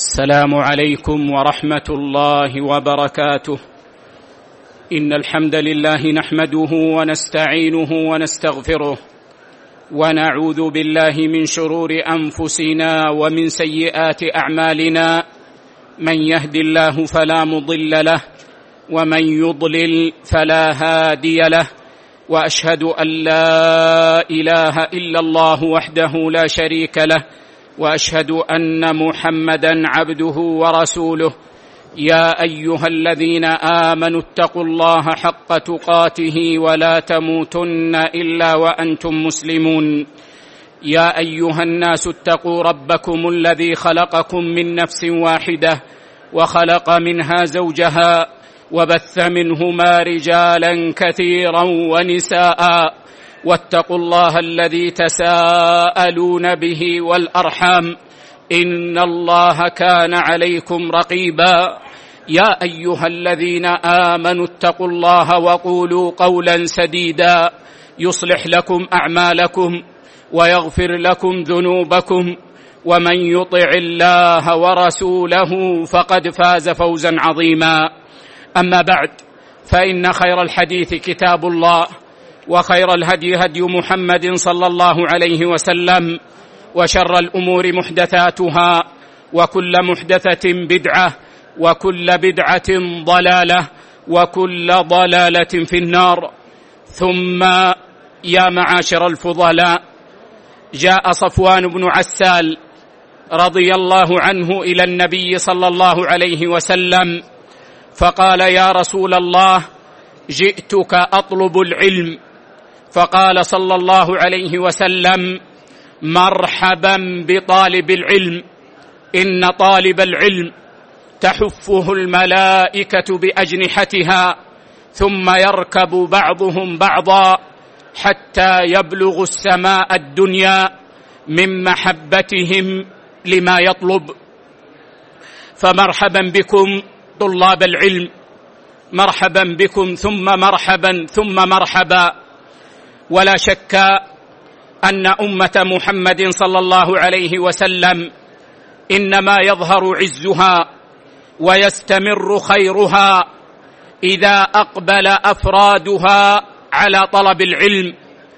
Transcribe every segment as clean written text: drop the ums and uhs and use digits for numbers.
السلام عليكم ورحمة الله وبركاته. إن الحمد لله نحمده ونستعينه ونستغفره، ونعوذ بالله من شرور أنفسنا ومن سيئات أعمالنا. من يهد الله فلا مضل له، ومن يضلل فلا هادي له، وأشهد أن لا إله إلا الله وحده لا شريك له، وأشهد أن محمدًا عبده ورسوله. يا أيها الذين آمنوا اتقوا الله حق تقاته ولا تموتن إلا وأنتم مسلمون. يا أيها الناس اتقوا ربكم الذي خلقكم من نفس واحدة، وخلق منها زوجها، وبث منهما رجالا كثيرا ونساء، واتقوا الله الذي تساءلون به والأرحام، إن الله كان عليكم رقيبا. يا أيها الذين آمنوا اتقوا الله وقولوا قولا سديدا يصلح لكم أعمالكم ويغفر لكم ذنوبكم، ومن يطع الله ورسوله فقد فاز فوزا عظيما. أما بعد، فإن خير الحديث كتاب الله، وخير الهدي هدي محمد صلى الله عليه وسلم، وشر الأمور محدثاتها، وكل محدثة بدعة، وكل بدعة ضلالة، وكل ضلالة في النار. ثم يا معاشر الفضلاء، جاء صفوان بن عسال رضي الله عنه إلى النبي صلى الله عليه وسلم فقال: يا رسول الله، جئتك أطلب العلم. فقال صلى الله عليه وسلم: مرحبا بطالب العلم، إن طالب العلم تحفه الملائكة بأجنحتها، ثم يركب بعضهم بعضا حتى يبلغ السماء الدنيا من محبتهم لما يطلب. فمرحبا بكم طلاب العلم، مرحبا بكم ثم مرحبا ثم مرحبا. ولا شك أن أمة محمد صلى الله عليه وسلم إنما يظهر عزها ويستمر خيرها إذا أقبل أفرادها على طلب العلم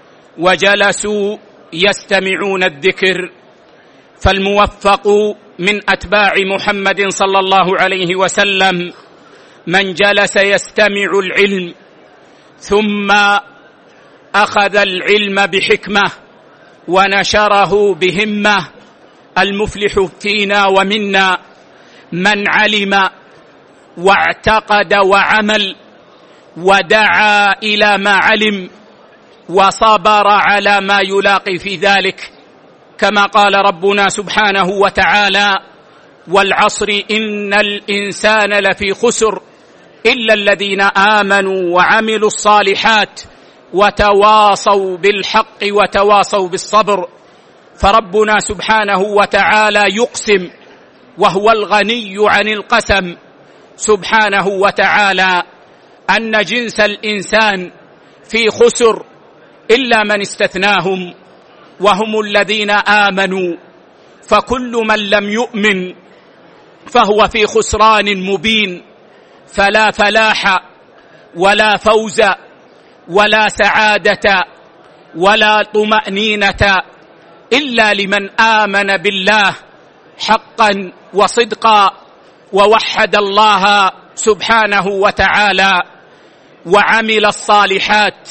وجلسوا يستمعون الذكر. فالموفق من أتباع محمد صلى الله عليه وسلم من جلس يستمع العلم ثم أخذ العلم بحكمة ونشره بهمة. المفلح فينا ومنا من علم واعتقد وعمل ودعا إلى ما علم وصبر على ما يلاقي في ذلك، كما قال ربنا سبحانه وتعالى: والعصر إن الإنسان لفي خسر إلا الذين آمنوا وعملوا الصالحات وتواصوا بالحق وتواصوا بالصبر. فربنا سبحانه وتعالى يقسم وهو الغني عن القسم سبحانه وتعالى أن جنس الإنسان في خسر إلا من استثناهم، وهم الذين آمنوا. فكل من لم يؤمن فهو في خسران مبين، فلا فلاح ولا فوز ولا سعادة ولا طمأنينة إلا لمن آمن بالله حقا وصدقا ووحد الله سبحانه وتعالى وعمل الصالحات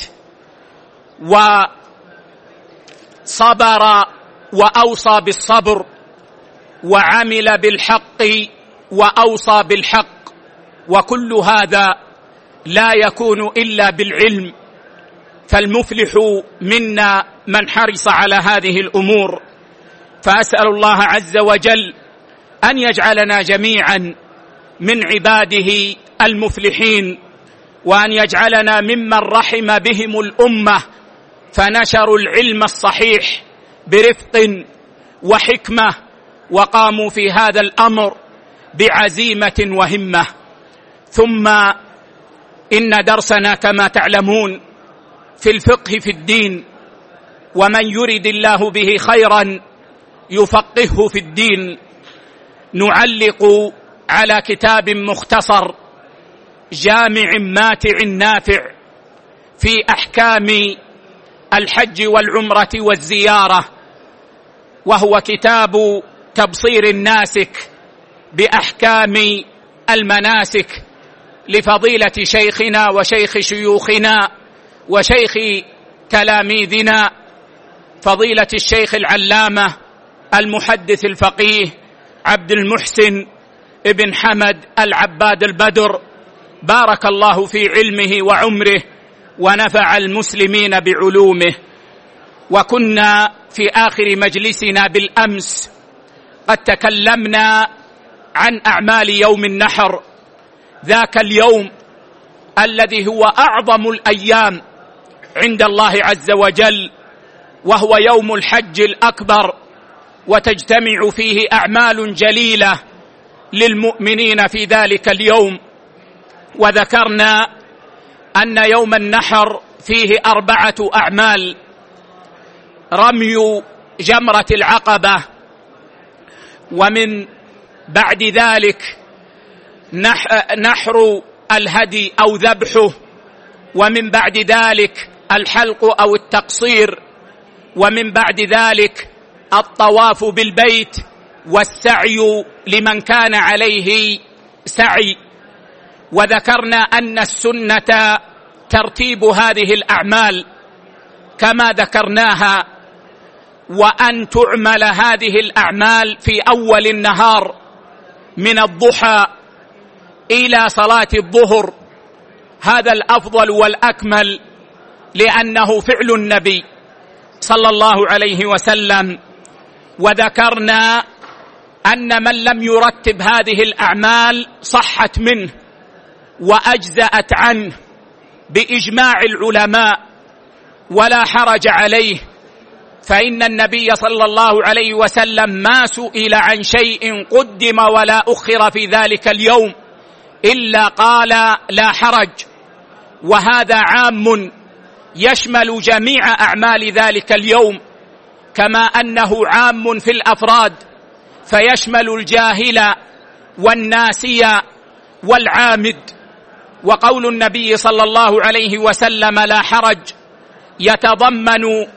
وصبر وأوصى بالصبر وعمل بالحق وأوصى بالحق. وكل هذا لا يكون إلا بالعلم. فالمفلح منا من حرص على هذه الأمور. فأسأل الله عز وجل أن يجعلنا جميعا من عباده المفلحين، وأن يجعلنا ممن رحم بهم الأمة فنشروا العلم الصحيح برفق وحكمة وقاموا في هذا الأمر بعزيمة وهمة. ثم إن درسنا كما تعلمون في الفقه في الدين، ومن يرد الله به خيرا يفقهه في الدين. نعلق على كتاب مختصر جامع ماتع نافع في أحكام الحج والعمرة والزيارة، وهو كتاب تبصير الناسك بأحكام المناسك لفضيلة شيخنا وشيخ شيوخنا وشيخ تلاميذنا فضيلة الشيخ العلامة المحدث الفقيه عبد المحسن ابن حمد العباد البدر، بارك الله في علمه وعمره ونفع المسلمين بعلومه. وكنا في آخر مجلسنا بالأمس قد تكلمنا عن أعمال يوم النحر، ذاك اليوم الذي هو أعظم الأيام عند الله عز وجل، وهو يوم الحج الأكبر، وتجتمع فيه أعمال جليلة للمؤمنين في ذلك اليوم. وذكرنا أن يوم النحر فيه 4 أعمال: رمي جمرة العقبة، ومن بعد ذلك نحر الهدي أو ذبحه، ومن بعد ذلك الحلق أو التقصير، ومن بعد ذلك الطواف بالبيت والسعي لمن كان عليه سعي. وذكرنا أن السنة ترتيب هذه الأعمال كما ذكرناها، وأن تعمل هذه الأعمال في أول النهار من الضحى إلى صلاة الظهر، هذا الأفضل والأكمل لأنه فعل النبي صلى الله عليه وسلم. وذكرنا أن من لم يرتب هذه الأعمال صحت منه وأجزأت عنه بإجماع العلماء ولا حرج عليه، فإن النبي صلى الله عليه وسلم ما سئل عن شيء قدم ولا أخر في ذلك اليوم إلا قال لا حرج، وهذا عام يشمل جميع أعمال ذلك اليوم، كما أنه عام في الأفراد فيشمل الجاهل والناسي والعامد. وقول النبي صلى الله عليه وسلم لا حرج يتضمن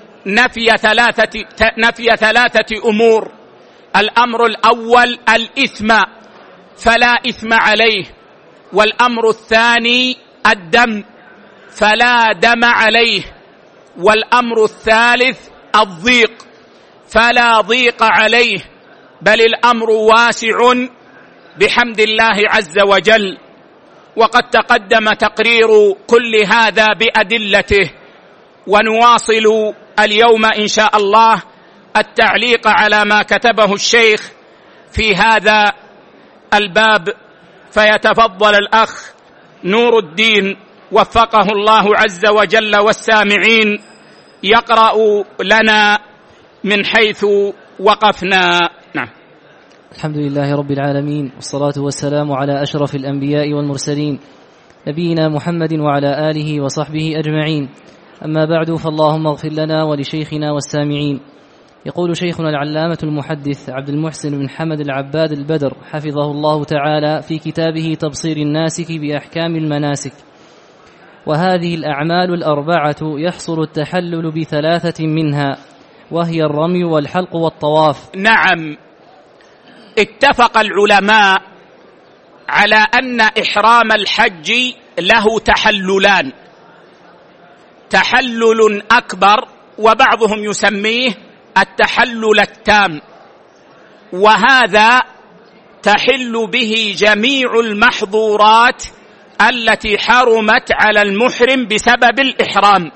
نفي ثلاثة أمور: الأمر الأول الإثم فلا إثم عليه، والأمر الثاني الدم فلا دم عليه، والأمر الثالث الضيق فلا ضيق عليه، بل الأمر واسع بحمد الله عز وجل. وقد تقدم تقرير كل هذا بأدلته، ونواصل اليوم إن شاء الله التعليق على ما كتبه الشيخ في هذا الباب، فيتفضل الأخ نور الدين وفقه الله عز وجل والسامعين يقرأ لنا من حيث وقفنا. نعم. الحمد لله رب العالمين، والصلاة والسلام على أشرف الأنبياء والمرسلين نبينا محمد وعلى آله وصحبه أجمعين. أما بعد، فاللهم اغفر لنا ولشيخنا والسامعين. يقول شيخنا العلامة المحدث عبد المحسن بن حمد العباد البدر حفظه الله تعالى في كتابه تبصير الناسك بأحكام المناسك: وهذه الأعمال 4 يحصل التحلل ب3 منها، وهي الرمي والحلق والطواف. نعم، اتفق العلماء على أن إحرام الحج له تحللان: تحلل أكبر وبعضهم يسميه التحلل التام، وهذا تحل به جميع المحظورات التي حرمت على المحرم بسبب الإحرام.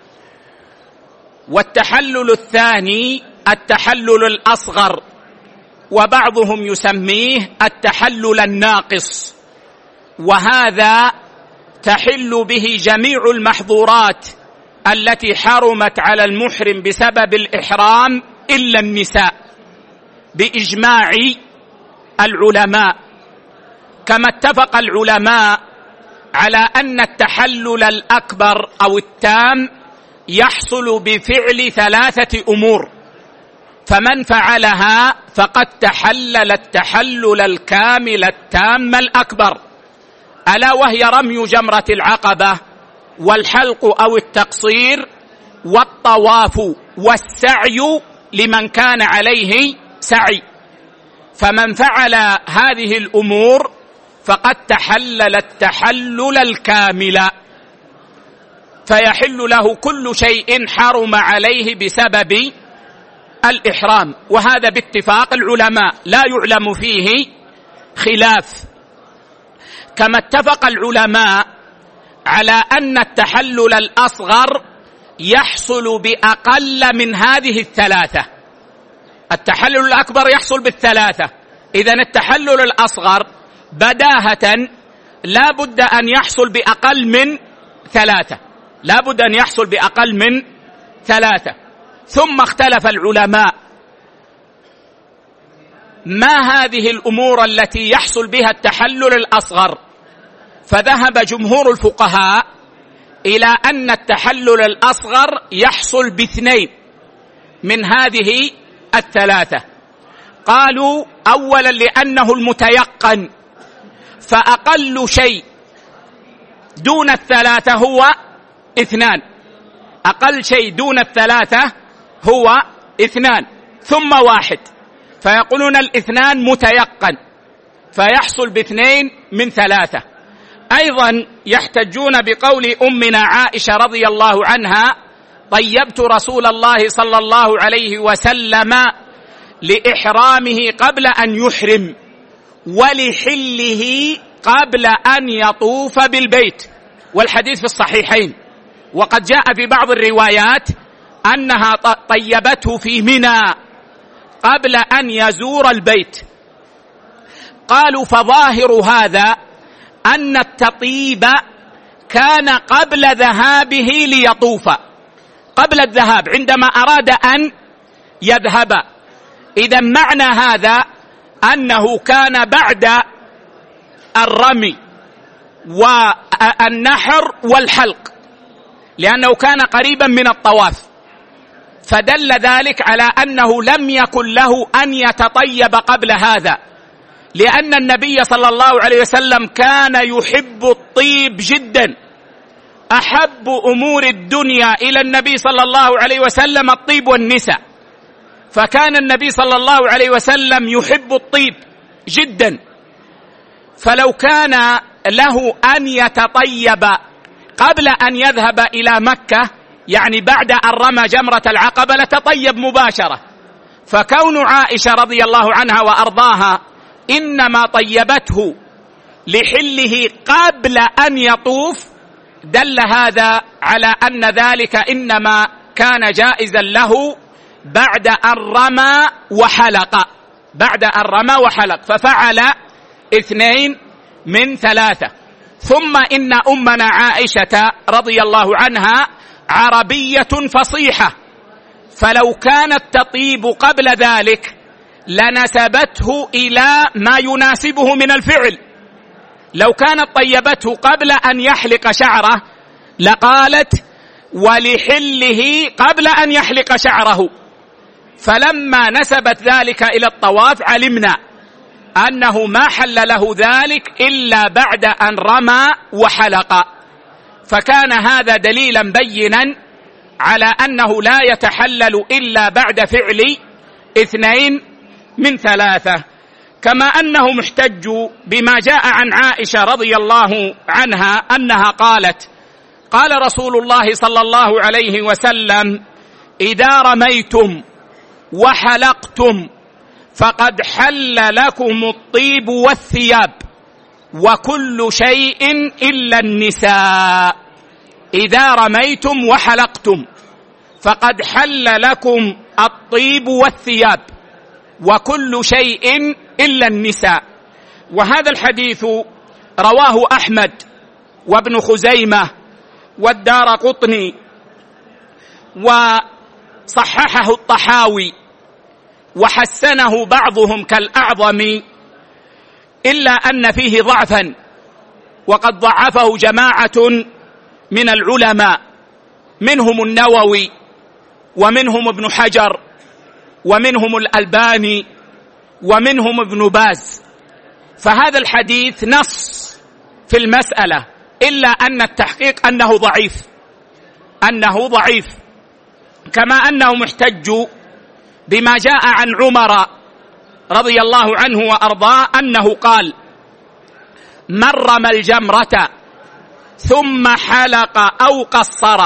والتحلل الثاني التحلل الأصغر، وبعضهم يسميه التحلل الناقص، وهذا تحل به جميع المحظورات التي حرمت على المحرم بسبب الإحرام إلا النساء بإجماع العلماء. كما اتفق العلماء على أن التحلل الأكبر أو التام يحصل بفعل 3 أمور: فمن فعلها فقد تحلل التحلل الكامل التام الأكبر، ألا وهي رمي جمرة العقبة والحلق أو التقصير والطواف والسعي لمن كان عليه سعي. فمن فعل هذه الأمور فقد تحلل التحلل الكامل، فيحل له كل شيء حرم عليه بسبب الإحرام، وهذا باتفاق العلماء لا يعلم فيه خلاف. كما اتفق العلماء على أن التحلل الأصغر يحصل بأقل من هذه الثلاثة. التحلل الأكبر يحصل بالثلاثة، إذن التحلل الأصغر بداهة لا بد أن يحصل بأقل من ثلاثة، لا بد أن يحصل بأقل من ثلاثة. ثم اختلف العلماء ما هذه الأمور التي يحصل بها التحلل الأصغر، فذهب جمهور الفقهاء إلى أن التحلل الأصغر يحصل باثنين من هذه الثلاثة. قالوا أولا لأنه المتيقن، فأقل شيء دون الثلاثة هو اثنان، أقل شيء دون الثلاثة هو اثنان ثم واحد، فيقولون الاثنان متيقن فيحصل باثنين من ثلاثة. أيضا يحتجون بقول أمنا عائشة رضي الله عنها: طيبت رسول الله صلى الله عليه وسلم لإحرامه قبل أن يحرم ولحله قبل أن يطوف بالبيت، والحديث في الصحيحين. وقد جاء في بعض الروايات أنها طيبته في منى قبل أن يزور البيت. قالوا فظاهر هذا أن التطيب كان قبل ذهابه ليطوف، قبل الذهاب عندما أراد أن يذهب. إذا معنى هذا أنه كان بعد الرمي والنحر والحلق، لأنه كان قريبا من الطواف، فدل ذلك على أنه لم يكن له أن يتطيب قبل هذا، لأن النبي صلى الله عليه وسلم كان يحب الطيب جدا. أحب أمور الدنيا إلى النبي صلى الله عليه وسلم الطيب والنساء، فكان النبي صلى الله عليه وسلم يحب الطيب جدا، فلو كان له أن يتطيب قبل أن يذهب إلى مكة، يعني بعد أن رمى جمرة العقبة، لتطيب مباشرة. فكون عائشة رضي الله عنها وأرضاها إنما طيبته لحله قبل أن يطوف دل هذا على أن ذلك إنما كان جائزا له بعد أن رمى وحلق، بعد أن رمى وحلق، ففعل اثنين من ثلاثة. ثم إن أمنا عائشة رضي الله عنها عربية فصيحة، فلو كانت تطيب قبل ذلك لنسبته إلى ما يناسبه من الفعل. لو كانت طيبته قبل أن يحلق شعره لقالت ولحله قبل أن يحلق شعره، فلما نسبت ذلك إلى الطواف علمنا أنه ما حل له ذلك إلا بعد أن رمى وحلق، فكان هذا دليلا بينا على أنه لا يتحلل إلا بعد فعل اثنين من ثلاثة. كما أنهم احتجوا بما جاء عن عائشة رضي الله عنها أنها قالت: قال رسول الله صلى الله عليه وسلم: إذا رميتم وحلقتم فقد حل لكم الطيب والثياب وكل شيء إلا النساء. إذا رميتم وحلقتم فقد حل لكم الطيب والثياب وكل شيء إلا النساء. وهذا الحديث رواه أحمد وابن خزيمة والدارقطني وصححه الطحاوي وحسنه بعضهم كالأعظم، إلا أن فيه ضعفا، وقد ضعفه جماعة من العلماء منهم النووي ومنهم ابن حجر ومنهم الألباني ومنهم ابن باز. فهذا الحديث نص في المسألة، إلا أن التحقيق أنه ضعيف، كما أنه محتج بما جاء عن عمر رضي الله عنه وأرضاه أنه قال: من رمى الجمرة ثم حلق أو قصر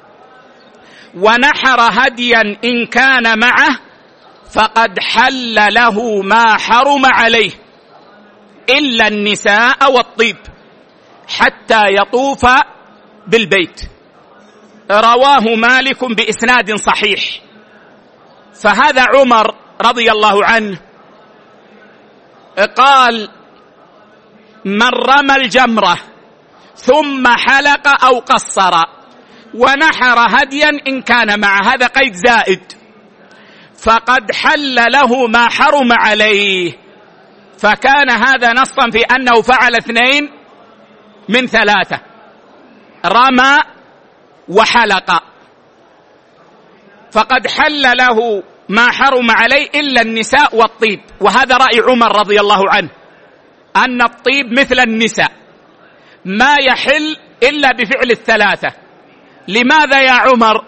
ونحر هديا إن كان معه فقد حل له ما حرم عليه إلا النساء والطيب حتى يطوف بالبيت. رواه مالك بإسناد صحيح. فهذا عمر رضي الله عنه قال: من رمى الجمرة ثم حلق أو قصر ونحر هديا إن كان معه، هذا قيد زائد، فقد حل له ما حرم عليه. فكان هذا نصا في أنه فعل 2 من 3، رمى وحلق، فقد حل له ما حرم عليه إلا النساء والطيب. وهذا رأي عمر رضي الله عنه، أن الطيب مثل النساء ما يحل إلا بفعل 3. لماذا يا عمر؟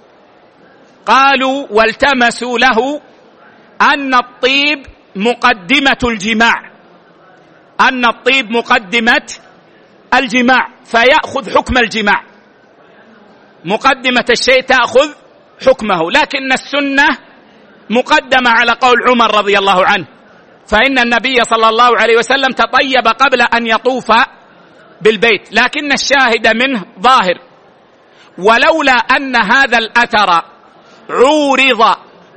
قالوا والتمسوا له أن الطيب مقدمة الجماع، فيأخذ حكم الجماع، مقدمة الشيء تأخذ حكمه. لكن السنة مقدمة على قول عمر رضي الله عنه، فإن النبي صلى الله عليه وسلم تطيب قبل أن يطوف بالبيت، لكن الشاهد منه ظاهر. ولولا أن هذا الأثر عورض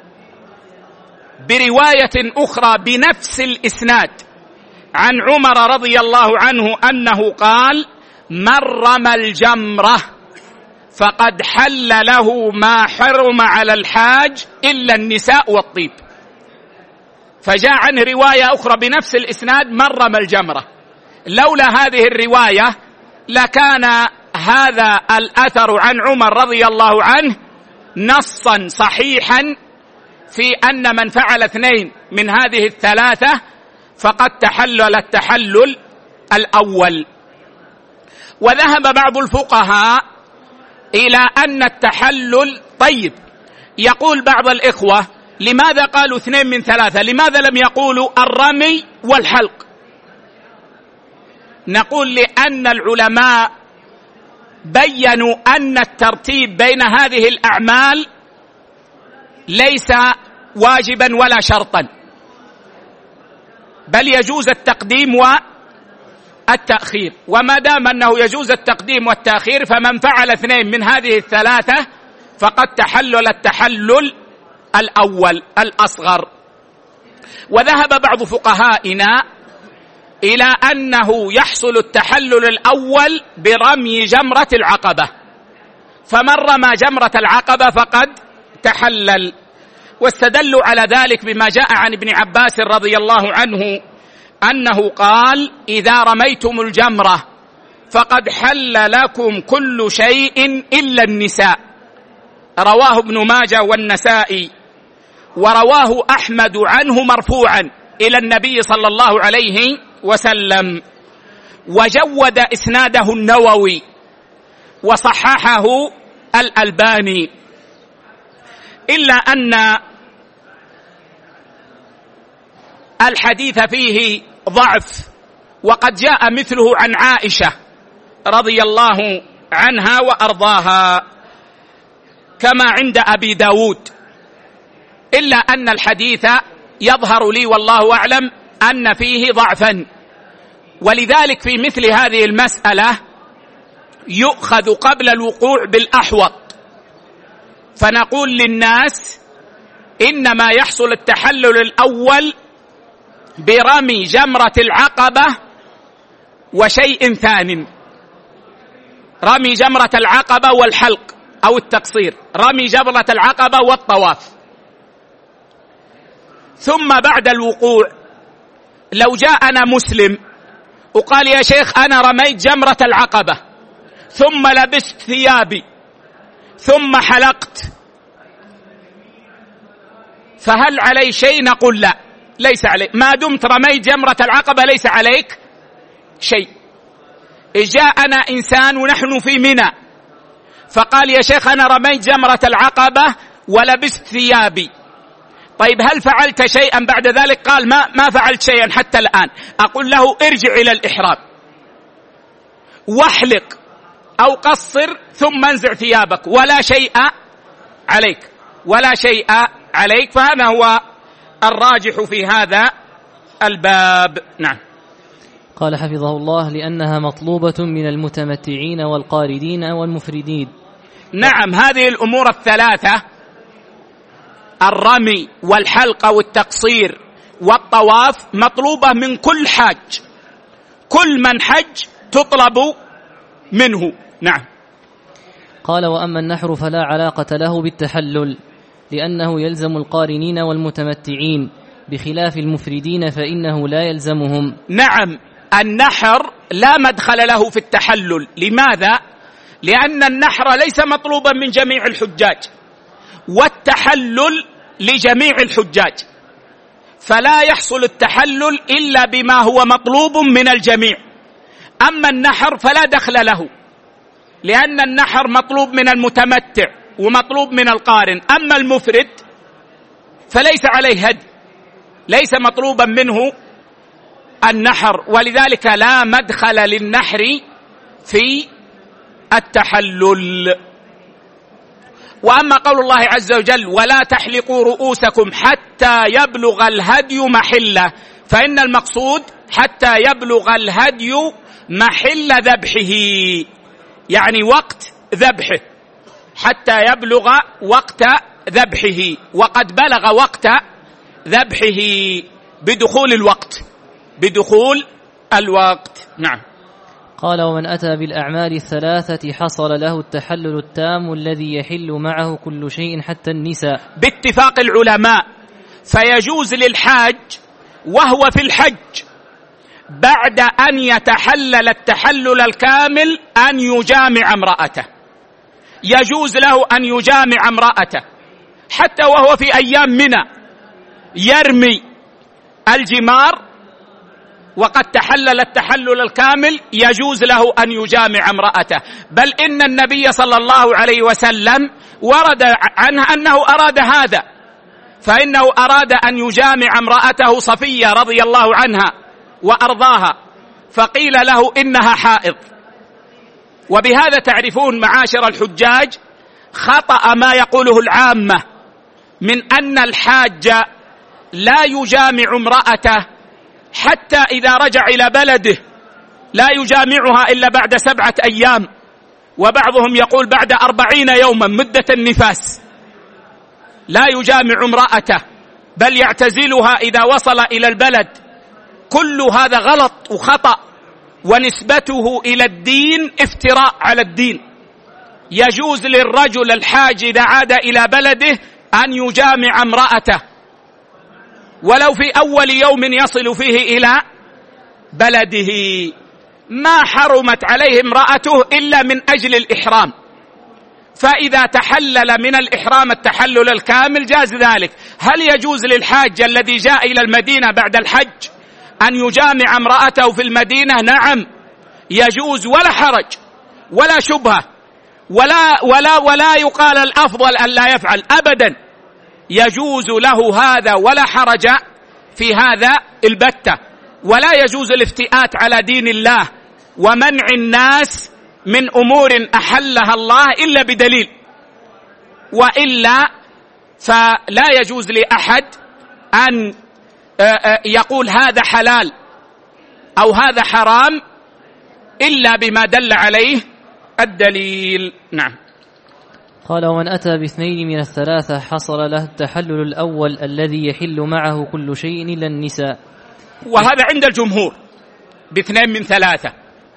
برواية أخرى بنفس الإسناد عن عمر رضي الله عنه أنه قال: من رمى الجمرة فقد حل له ما حرم على الحاج إلا النساء والطيب، فجاء عنه رواية أخرى بنفس الإسناد: من رمى الجمرة. لولا هذه الرواية لكان هذا الأثر عن عمر رضي الله عنه نصا صحيحا في أن من فعل 2 من هذه ال3 فقد تحلل التحلل الأول. وذهب بعض الفقهاء إلى أن التحلل طيب. يقول بعض الإخوة: لماذا قالوا 2 من 3؟ لماذا لم يقولوا الرمي والحلق؟ نقول: لأن العلماء بيّنوا أن الترتيب بين هذه الأعمال ليس واجبا ولا شرطا، بل يجوز التقديم والتأخير. وما دام أنه يجوز التقديم والتأخير فمن فعل 2 من هذه ال3 فقد تحلل التحلل الأول الأصغر. وذهب بعض فقهائنا إلى أنه يحصل التحلل الأول برمي جمرة العقبة، فمن رمى جمرة العقبة فقد تحلل. واستدلوا على ذلك بما جاء عن ابن عباس رضي الله عنه أنه قال: إذا رميتم الجمرة فقد حل لكم كل شيء إلا النساء. رواه ابن ماجه والنسائي، ورواه أحمد عنه مرفوعا إلى النبي صلى الله عليه وسلم، وجود إسناده النووي وصححه الألباني، إلا أن الحديث فيه ضعف، وقد جاء مثله عن عائشة رضي الله عنها وأرضاها كما عند أبي داود، إلا أن الحديث يظهر لي والله أعلم أن فيه ضعفا. ولذلك في مثل هذه المسألة يؤخذ قبل الوقوع بالأحوط، فنقول للناس: إنما يحصل التحلل الأول برمي جمرة العقبة وشيء ثان، رمي جمرة العقبة والحلق أو التقصير، رمي جمرة العقبة والطواف. ثم بعد الوقوع لو جاءنا مسلم وقال: يا شيخ أنا رميت جمرة العقبة ثم لبست ثيابي ثم حلقت، فهل علي شيء؟ نقول لا، ليس عليك، ما دمت رميت جمرة العقبة ليس عليك شيء. جاءنا إنسان ونحن في منى فقال يا شيخ أنا رميت جمرة العقبة ولبست ثيابي، طيب هل فعلت شيئا بعد ذلك؟ قال ما فعلت شيئا حتى الآن. أقول له ارجع إلى الإحرام واحلق أو قصر ثم انزع ثيابك، ولا شيء عليك، ولا شيء عليك. فهذا هو الراجح في هذا الباب. نعم. قال حفظه الله: لأنها مطلوبة من المتمتعين والقاردين والمفردين. نعم، هذه الأمور الثلاثة، الرمي والحلق والتقصير والطواف، مطلوبة من كل حاج، كل من حج تطلب منه. نعم. قال: وأما النحر فلا علاقة له بالتحلل، لأنه يلزم القارنين والمتمتعين، بخلاف المفردين فإنه لا يلزمهم. نعم، النحر لا مدخل له في التحلل. لماذا؟ لأن النحر ليس مطلوبا من جميع الحجاج، والتحلل لجميع الحجاج، فلا يحصل التحلل إلا بما هو مطلوب من الجميع. أما النحر فلا دخل له، لأن النحر مطلوب من المتمتع ومطلوب من القارن. أما المفرد فليس عليه هدي، ليس مطلوبا منه النحر، ولذلك لا مدخل للنحر في التحلل. وأما قول الله عز وجل: ولا تحلقوا رؤوسكم حتى يبلغ الهدي محله، فإن المقصود حتى يبلغ الهدي محل ذبحه، يعني وقت ذبحه، حتى يبلغ وقت ذبحه، وقد بلغ وقت ذبحه بدخول الوقت، بدخول الوقت. نعم. قال: ومن أتى بالأعمال الثلاثة حصل له التحلل التام الذي يحل معه كل شيء حتى النساء، باتفاق العلماء. فيجوز للحاج وهو في الحج بعد أن يتحلل التحلل الكامل أن يجامع امرأته، يجوز له أن يجامع امرأته حتى وهو في أيام منى، يرمي الجمار وقد تحلل التحلل الكامل، يجوز له أن يجامع امرأته. بل إن النبي صلى الله عليه وسلم ورد عنه أنه أراد هذا، فإنه أراد أن يجامع امرأته صفية رضي الله عنها وأرضاها، فقيل له إنها حائض. وبهذا تعرفون معاشر الحجاج خطأ ما يقوله العامة من أن الحاج لا يجامع امرأته حتى إذا رجع إلى بلده، لا يجامعها إلا بعد 7 أيام، وبعضهم يقول بعد 40 يوما مدة النفاس، لا يجامع امرأته بل يعتزلها إذا وصل إلى البلد. كل هذا غلط وخطأ، ونسبته إلى الدين افتراء على الدين. يجوز للرجل الحاج إذا عاد إلى بلده أن يجامع امرأته ولو في أول يوم يصل فيه إلى بلده، ما حرمت عليه امرأته إلا من أجل الإحرام، فإذا تحلل من الإحرام التحلل الكامل جاز ذلك. هل يجوز للحاج الذي جاء إلى المدينة بعد الحج أن يجامع امرأته في المدينة؟ نعم يجوز، ولا حرج ولا شبهة، ولا يقال الأفضل أن لا يفعل أبدا، يجوز له هذا ولا حرج في هذا البتة. ولا يجوز الافتئات على دين الله ومنع الناس من أمور أحلها الله إلا بدليل، وإلا فلا يجوز لأحد أن يقول هذا حلال أو هذا حرام إلا بما دل عليه الدليل. نعم. قال: ومن أتى باثنين من الثلاثة حصل له التحلل الأول الذي يحل معه كل شيء إلا النساء. وهذا عند الجمهور باثنين من ثلاثة،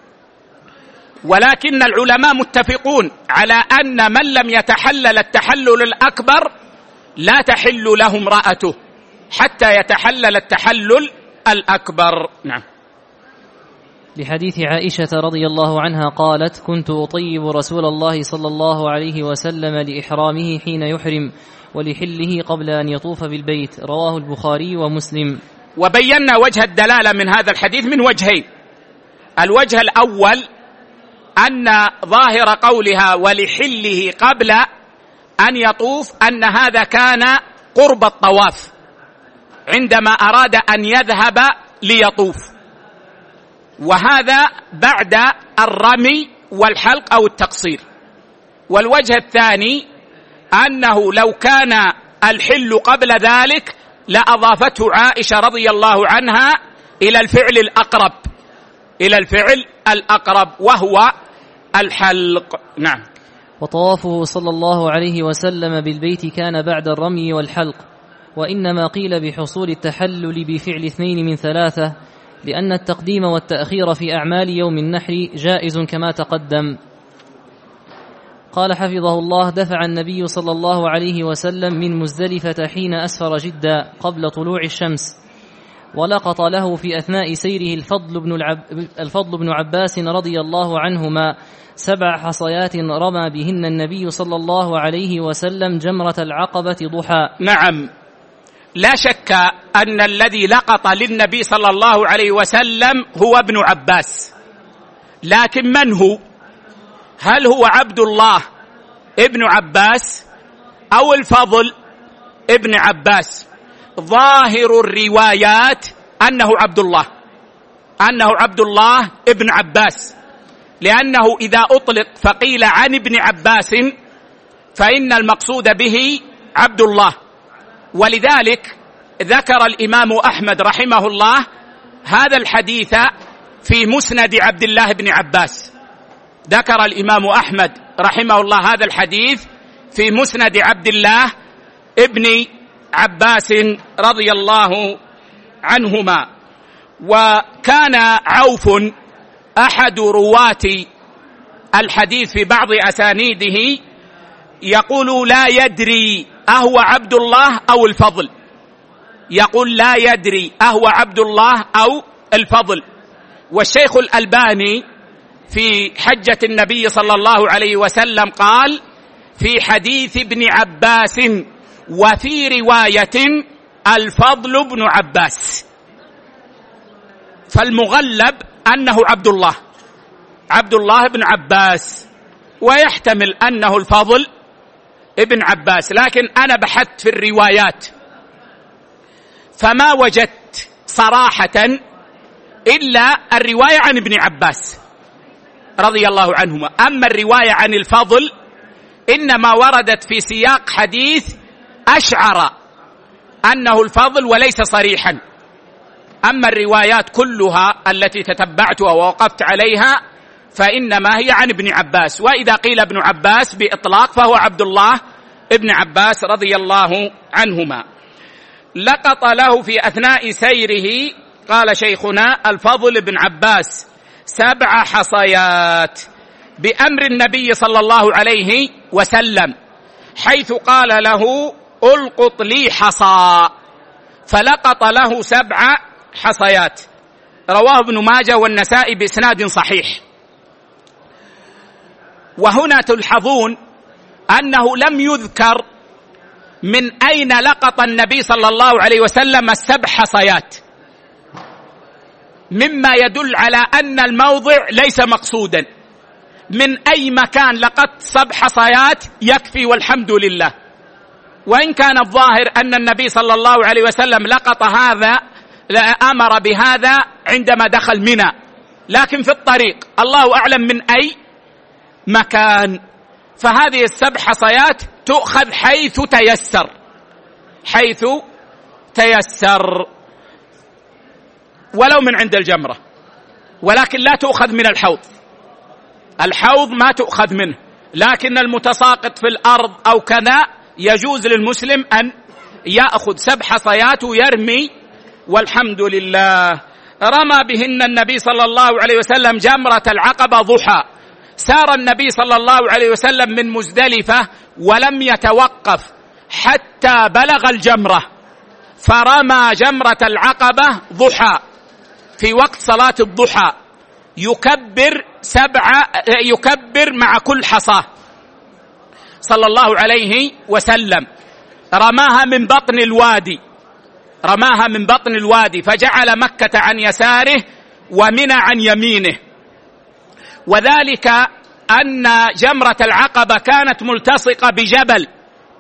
ولكن العلماء متفقون على أن من لم يتحلل التحلل الأكبر لا تحل له امرأته حتى يتحلل التحلل الأكبر. نعم. لحديث عائشة رضي الله عنها قالت: كنت أطيب رسول الله صلى الله عليه وسلم لإحرامه حين يحرم ولحله قبل أن يطوف بالبيت. رواه البخاري ومسلم. وبينا وجه الدلالة من هذا الحديث من وجهين. الوجه الأول أن ظاهر قولها ولحله قبل أن يطوف أن هذا كان قرب الطواف عندما أراد أن يذهب ليطوف، وهذا بعد الرمي والحلق أو التقصير. والوجه الثاني أنه لو كان الحل قبل ذلك لأضافته عائشة رضي الله عنها إلى الفعل الأقرب وهو الحلق. نعم. وطوافه صلى الله عليه وسلم بالبيت كان بعد الرمي والحلق، وإنما قيل بحصول التحلل بفعل 2 من 3 لأن التقديم والتأخير في أعمال يوم النحر جائز كما تقدم. قال حفظه الله: دفع النبي صلى الله عليه وسلم من مزدلفة حين أسفر جدا قبل طلوع الشمس، ولقط له في أثناء سيره الفضل بن عباس رضي الله عنهما 7 حصيات رمى بهن النبي صلى الله عليه وسلم جمرة العقبة ضحى. نعم، لا شك أن الذي لقط للنبي صلى الله عليه وسلم هو ابن عباس، لكن من هو؟ هل هو عبد الله ابن عباس أو الفضل ابن عباس؟ ظاهر الروايات أنه عبد الله ابن عباس، لأنه إذا أطلق فقيل عن ابن عباس فإن المقصود به عبد الله. ولذلك ذكر الإمام أحمد رحمه الله هذا الحديث في مسند عبد الله بن عباس. ذكر الإمام أحمد رحمه الله هذا الحديث في مسند عبد الله ابن عباس رضي الله عنهما. وكان عوف أحد رواة الحديث في بعض أسانيده يقول لا يدري أهو عبد الله أو الفضل، يقول لا يدري أهو عبد الله أو الفضل. والشيخ الألباني في حجة النبي صلى الله عليه وسلم قال في حديث ابن عباس وفي رواية الفضل بن عباس، فالمغلب أنه عبد الله بن عباس، ويحتمل أنه الفضل ابن عباس. لكن أنا بحثت في الروايات فما وجدت صراحة إلا الرواية عن ابن عباس رضي الله عنهما. أما الرواية عن الفضل إنما وردت في سياق حديث أشعر أنه الفضل وليس صريحا. أما الروايات كلها التي تتبعتها ووقفت عليها فإنما هي عن ابن عباس، وإذا قيل ابن عباس بإطلاق فهو عبد الله ابن عباس رضي الله عنهما. لقط له في أثناء سيره، قال شيخنا الفضل بن عباس 7 حصيات بأمر النبي صلى الله عليه وسلم، حيث قال له ألقط لي حصى، فلقط له 7 حصيات. رواه ابن ماجه والنسائي بإسناد صحيح. وهنا تلحظون أنه لم يذكر من أين لقط النبي صلى الله عليه وسلم 7 حصيات، مما يدل على أن الموضع ليس مقصودا. من أي مكان لقط 7 حصيات يكفي والحمد لله. وإن كان الظاهر أن النبي صلى الله عليه وسلم لقط هذا، أمر بهذا عندما دخل منى، لكن في الطريق الله أعلم من أي مكان. فهذه 7 حصيات تؤخذ حيث تيسر ولو من عند الجمرة، ولكن لا تؤخذ من الحوض ما تؤخذ منه، لكن المتساقط في الأرض أو كذا يجوز للمسلم أن يأخذ 7 حصيات ويرمي والحمد لله. رمى بهن النبي صلى الله عليه وسلم جمرة العقبة ضحى. سار النبي صلى الله عليه وسلم من مزدلفة ولم يتوقف حتى بلغ الجمرة، فرمى جمرة العقبة ضحى في وقت صلاة الضحى، يكبر مع كل حصاة صلى الله عليه وسلم. رماها من بطن الوادي فجعل مكة عن يساره ومنى عن يمينه، وذلك أن جمرة العقبة كانت ملتصقة بجبل،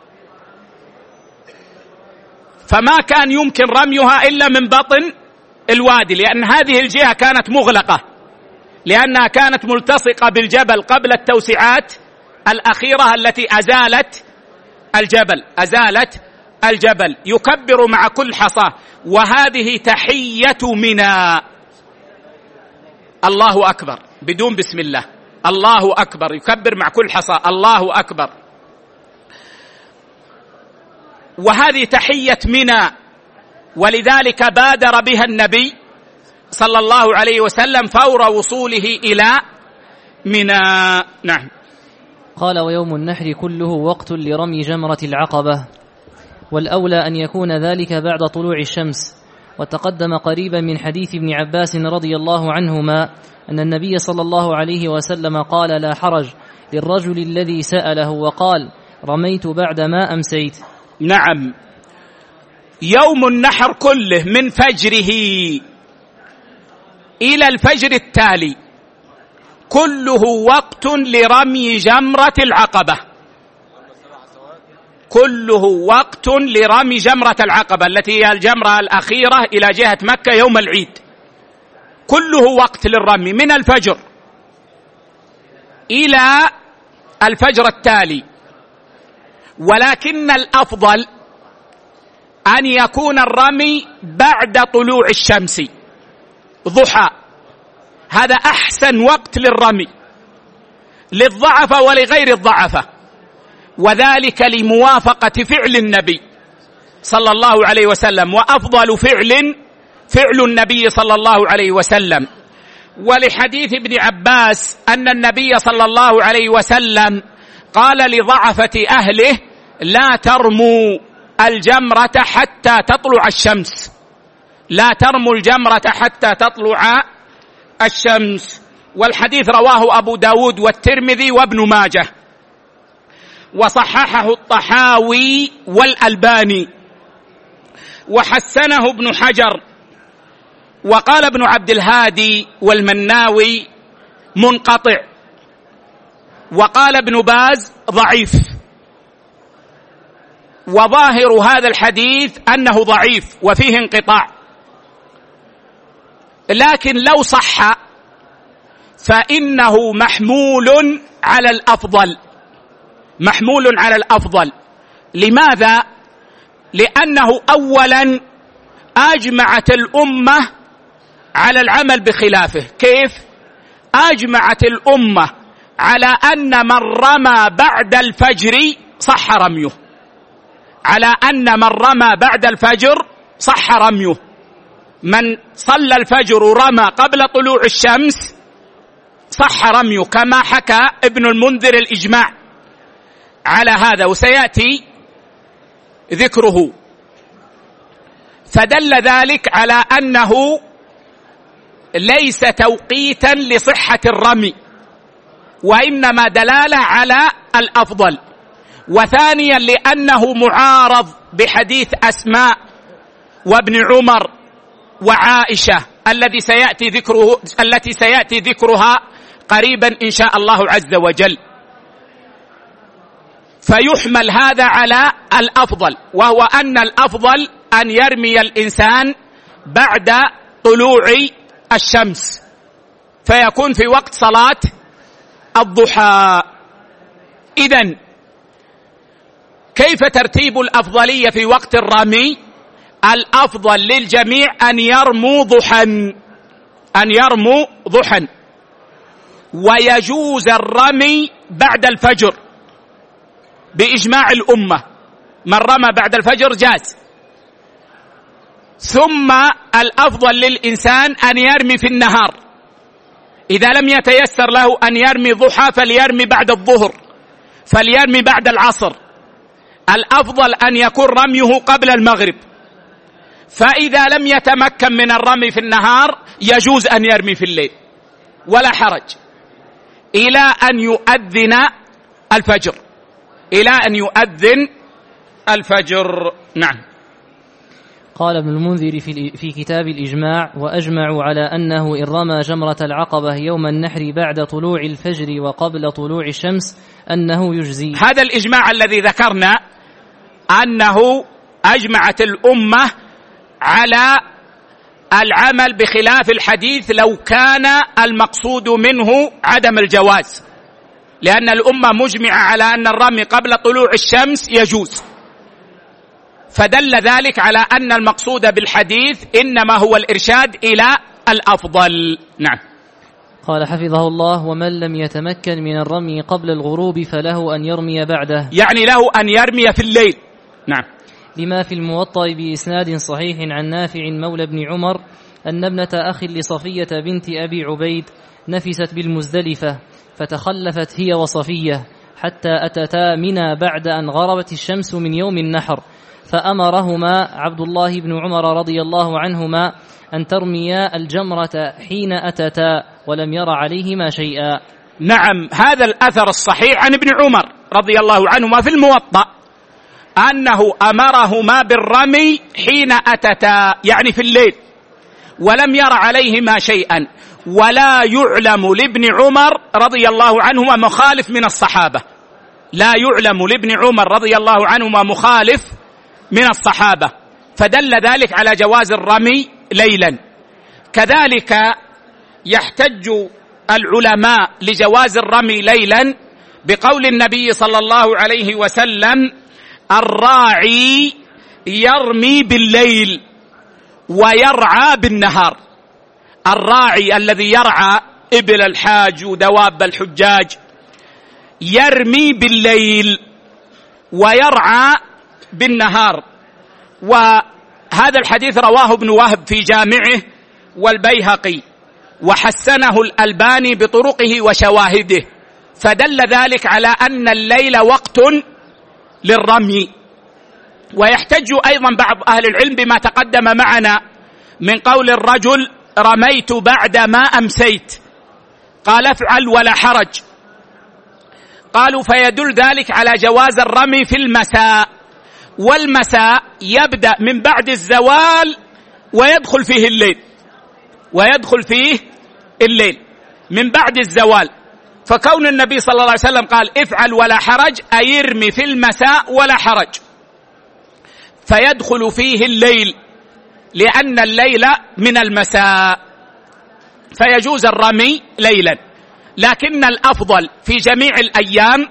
فما كان يمكن رميها إلا من بطن الوادي، لأن هذه الجهة كانت مغلقة لأنها كانت ملتصقة بالجبل قبل التوسعات الأخيرة التي أزالت الجبل. يكبر مع كل حصاة، وهذه تحية منى. الله أكبر بدون بسم الله، الله أكبر، يكبر مع كل حصاة الله أكبر. وهذه تحية منى، ولذلك بادر بها النبي صلى الله عليه وسلم فور وصوله إلى منى. نعم. قال: ويوم النحر كله وقت لرمي جمرة العقبة، والأولى أن يكون ذلك بعد طلوع الشمس. وتقدم قريبا من حديث ابن عباس رضي الله عنهما أن النبي صلى الله عليه وسلم قال: لا حرج للرجل الذي سأله وقال: رميت بعدما أمسيت. نعم، يوم النحر كله من فجره إلى الفجر التالي كله وقت لرمي جمرة العقبة، كله وقت لرمي جمرة العقبة التي هي الجمرة الأخيرة إلى جهة مكة يوم العيد، كله وقت للرمي من الفجر إلى الفجر التالي. ولكن الأفضل أن يكون الرمي بعد طلوع الشمس ضحى، هذا أحسن وقت للرمي للضعفة ولغير الضعفة، وذلك لموافقة فعل النبي صلى الله عليه وسلم، وأفضل فعل النبي صلى الله عليه وسلم. ولحديث ابن عباس أن النبي صلى الله عليه وسلم قال لضعفة أهله: لا ترموا الجمرة حتى تطلع الشمس، لا ترموا الجمرة حتى تطلع الشمس. والحديث رواه أبو داود والترمذي وابن ماجه، وصححه الطحاوي والألباني، وحسنه ابن حجر، وقال ابن عبد الهادي والمناوي منقطع، وقال ابن باز ضعيف. وظاهر هذا الحديث أنه ضعيف وفيه انقطاع، لكن لو صح فإنه محمول على الأفضل، محمول على الأفضل. لماذا؟ لأنه أولا أجمعت الأمة على العمل بخلافه. كيف؟ أجمعت الأمة على أن من رمى بعد الفجر صح رميه، على أن من رمى بعد الفجر صح رميه. من صلى الفجر ورمى قبل طلوع الشمس صح رميه، كما حكى ابن المنذر الإجماع على هذا وسيأتي ذكره. فدل ذلك على أنه ليس توقيتا لصحة الرمي، وإنما دلالة على الأفضل. وثانيا لأنه معارض بحديث أسماء وابن عمر وعائشة التي سيأتي ذكرها قريبا إن شاء الله عز وجل. فيحمل هذا على الأفضل، وهو أن الأفضل أن يرمي الإنسان بعد طلوع الشمس، فيكون في وقت صلاة الضحى. إذن كيف ترتيب الأفضلية في وقت الرمي؟ الأفضل للجميع أن يرموا ضحى، ويجوز الرمي بعد الفجر بإجماع الأمة، من رمى بعد الفجر جاز. ثم الأفضل للإنسان أن يرمي في النهار، إذا لم يتيسر له أن يرمي ضحى فليرمي بعد الظهر، فليرمي بعد العصر. الأفضل أن يكون رميه قبل المغرب، فإذا لم يتمكن من الرمي في النهار يجوز أن يرمي في الليل. ولا حرج إلى أن يؤذن الفجر، إلى أن يؤذن الفجر. نعم. قال ابن المنذر في كتاب الإجماع: وأجمعوا على أنه إن رمى جمرة العقبة يوم النحر بعد طلوع الفجر وقبل طلوع الشمس أنه يجزي. هذا الإجماع الذي ذكرنا أنه أجمعت الأمة على العمل بخلاف الحديث لو كان المقصود منه عدم الجواز، لأن الأمة مجمعة على أن الرمي قبل طلوع الشمس يجوز، فدل ذلك على أن المقصود بالحديث إنما هو الإرشاد إلى الأفضل. نعم. قال حفظه الله: ومن لم يتمكن من الرمي قبل الغروب فله أن يرمي بعده، يعني له أن يرمي في الليل. نعم. لما في الموطأ بإسناد صحيح عن نافع مولى بن عمر أن ابنة أخ لصفية بنت أبي عبيد نفست بالمزدلفة فتخلفت هي وصفية حتى أتتا منى بعد أن غربت الشمس من يوم النحر، فأمرهما عبد الله بن عمر رضي الله عنهما أن ترميا الجمرة حين أتتا ولم ير عليهما شيئا. نعم، هذا الأثر الصحيح عن ابن عمر رضي الله عنهما في الموطأ أنه أمرهما بالرمي حين أتتا، يعني في الليل، ولم ير عليهما شيئا، ولا يعلم لابن عمر رضي الله عنهما مخالف من الصحابة، لا يعلم لابن عمر رضي الله عنهما مخالف من الصحابة، فدل ذلك على جواز الرمي ليلا. كذلك يحتج العلماء لجواز الرمي ليلا بقول النبي صلى الله عليه وسلم: الراعي يرمي بالليل ويرعى بالنهار. الراعي الذي يرعى إبل الحاج ودواب الحجاج يرمي بالليل ويرعى بالنهار. وهذا الحديث رواه ابن وهب في جامعه والبيهقي، وحسنه الألباني بطرقه وشواهده، فدل ذلك على أن الليل وقت للرمي. ويحتج أيضا بعض أهل العلم بما تقدم معنا من قول الرجل: رميت بعد ما أمسيت، قال افعل ولا حرج. قالوا فيدل ذلك على جواز الرمي في المساء، والمساء يبدأ من بعد الزوال ويدخل فيه الليل، ويدخل فيه الليل من بعد الزوال. فكون النبي صلى الله عليه وسلم قال افعل ولا حرج أي يرمي في المساء ولا حرج، فيدخل فيه الليل، لأن الليل من المساء، فيجوز الرمي ليلا. لكن الأفضل في جميع الأيام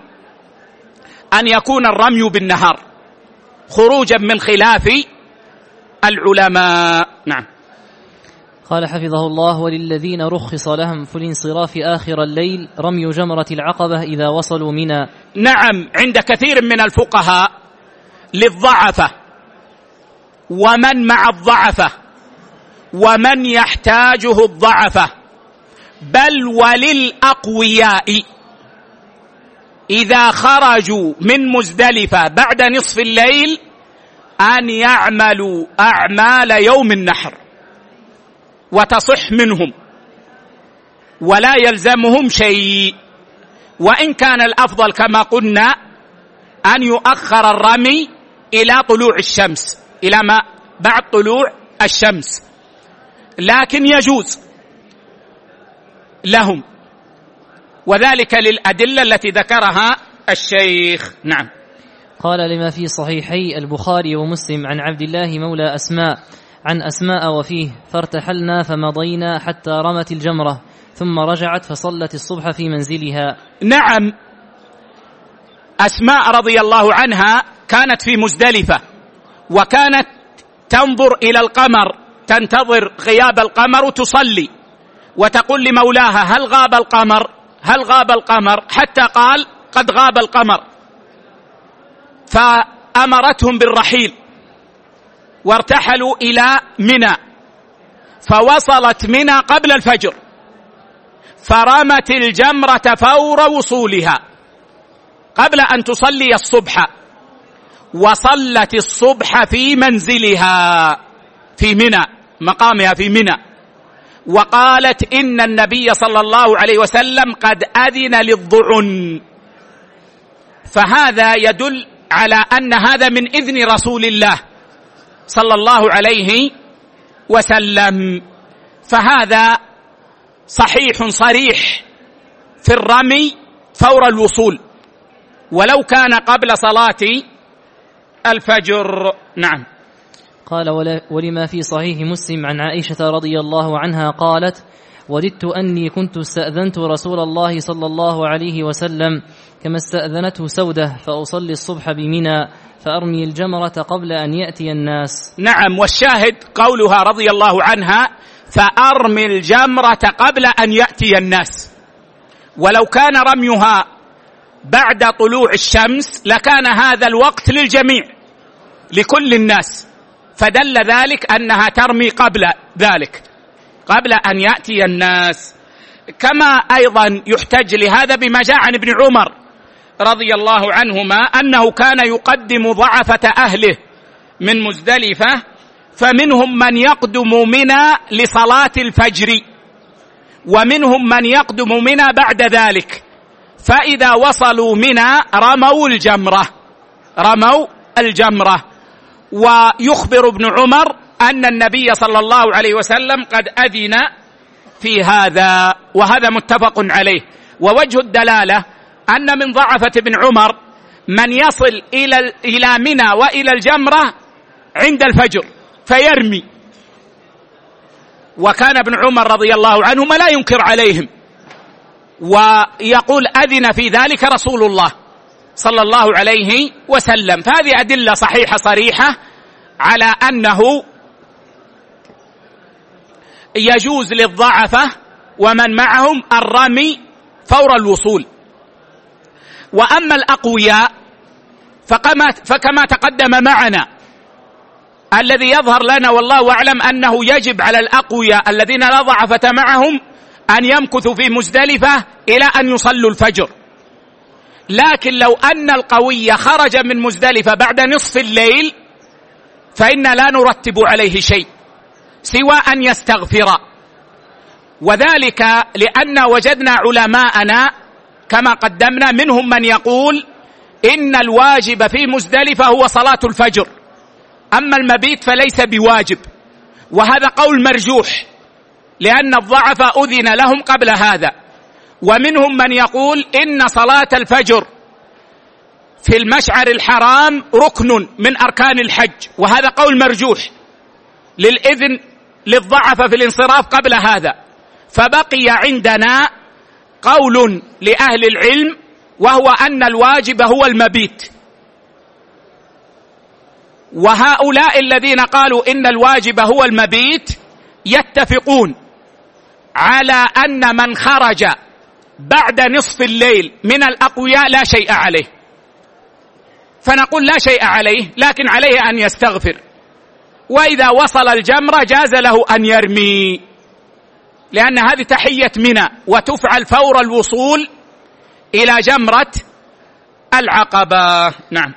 أن يكون الرمي بالنهار، خروجا من خلاف العلماء. نعم. قال حفظه الله: وللذين رخص لهم في الانصراف آخر الليل رمي جمرة العقبة إذا وصلوا منى. نعم، عند كثير من الفقهاء للضعفة ومن مع الضعفة ومن يحتاجه الضعفة، بل وللأقوياء إذا خرجوا من مزدلفة بعد نصف الليل أن يعملوا أعمال يوم النحر وتصح منهم ولا يلزمهم شيء، وإن كان الأفضل كما قلنا أن يؤخر الرمي إلى طلوع الشمس، إلى ما بعد طلوع الشمس، لكن يجوز لهم، وذلك للأدلة التي ذكرها الشيخ. نعم. قال: لما في صحيحي البخاري ومسلم عن عبد الله مولى أسماء عن أسماء وفيه: فارتحلنا فمضينا حتى رمت الجمرة ثم رجعت فصلت الصبح في منزلها. نعم، أسماء رضي الله عنها كانت في مزدلفة، وكانت تنظر إلى القمر، تنتظر غياب القمر وتصلي، وتقول لمولاها: هل غاب القمر؟ هل غاب القمر؟ حتى قال: قد غاب القمر. فأمرتهم بالرحيل وارتحلوا إلى منى، فوصلت منى قبل الفجر، فرمت الجمرة فور وصولها قبل أن تصلي الصبح، وصلت الصبح في منزلها في منى، مقامها في منى، وقالت إن النبي صلى الله عليه وسلم قد أذن للضعن، فهذا يدل على أن هذا من إذن رسول الله صلى الله عليه وسلم، فهذا صحيح صريح في الرمي فور الوصول ولو كان قبل صلاة الفجر. نعم. قال: ولما في صحيح مسلم عن عائشة رضي الله عنها قالت: وددت أني كنت استأذنت رسول الله صلى الله عليه وسلم كما استأذنته سودة فأصلي الصبح بمنى فأرمي الجمرة قبل أن يأتي الناس. نعم، والشاهد قولها رضي الله عنها فأرمي الجمرة قبل أن يأتي الناس، ولو كان رميها بعد طلوع الشمس لكان هذا الوقت للجميع لكل الناس، فدل ذلك أنها ترمي قبل ذلك قبل أن يأتي الناس. كما أيضا يحتج لهذا بما جاء عن ابن عمر رضي الله عنهما أنه كان يقدم ضعفة أهله من مزدلفة، فمنهم من يقدم منى لصلاة الفجر ومنهم من يقدم منى بعد ذلك، فإذا وصلوا منى رموا الجمرة. ويخبر ابن عمر أن النبي صلى الله عليه وسلم قد أذن في هذا، وهذا متفق عليه. ووجه الدلالة أن من ضعفة ابن عمر من يصل إلى منى وإلى الجمرة عند الفجر فيرمي، وكان ابن عمر رضي الله عنهما لا ينكر عليهم ويقول أذن في ذلك رسول الله صلى الله عليه وسلم. فهذه أدلة صحيحة صريحة على أنه يجوز للضعفة ومن معهم الرمي فور الوصول. وأما الأقوياء فكما تقدم معنا الذي يظهر لنا والله أعلم أنه يجب على الأقوياء الذين لا ضعفة معهم أن يمكثوا في مزدلفة إلى أن يصلوا الفجر، لكن لو أن القوي خرج من مزدلفة بعد نصف الليل فإن لا نرتب عليه شيء سوى أن يستغفر، وذلك لأن وجدنا علماءنا كما قدمنا منهم من يقول إن الواجب في مزدلفة هو صلاة الفجر، أما المبيت فليس بواجب، وهذا قول مرجوح لأن الضعف أذن لهم قبل هذا. ومنهم من يقول إن صلاة الفجر في المشعر الحرام ركن من أركان الحج، وهذا قول مرجوح للإذن للضعف في الانصراف قبل هذا. فبقي عندنا قول لأهل العلم وهو أن الواجب هو المبيت، وهؤلاء الذين قالوا إن الواجب هو المبيت يتفقون على أن من خرج بعد نصف الليل من الأقوياء لا شيء عليه، فنقول لا شيء عليه، لكن عليه أن يستغفر، وإذا وصل الجمرة جاز له أن يرمي، لأن هذه تحية منى وتفعل فور الوصول إلى جمرة العقبة. نعم.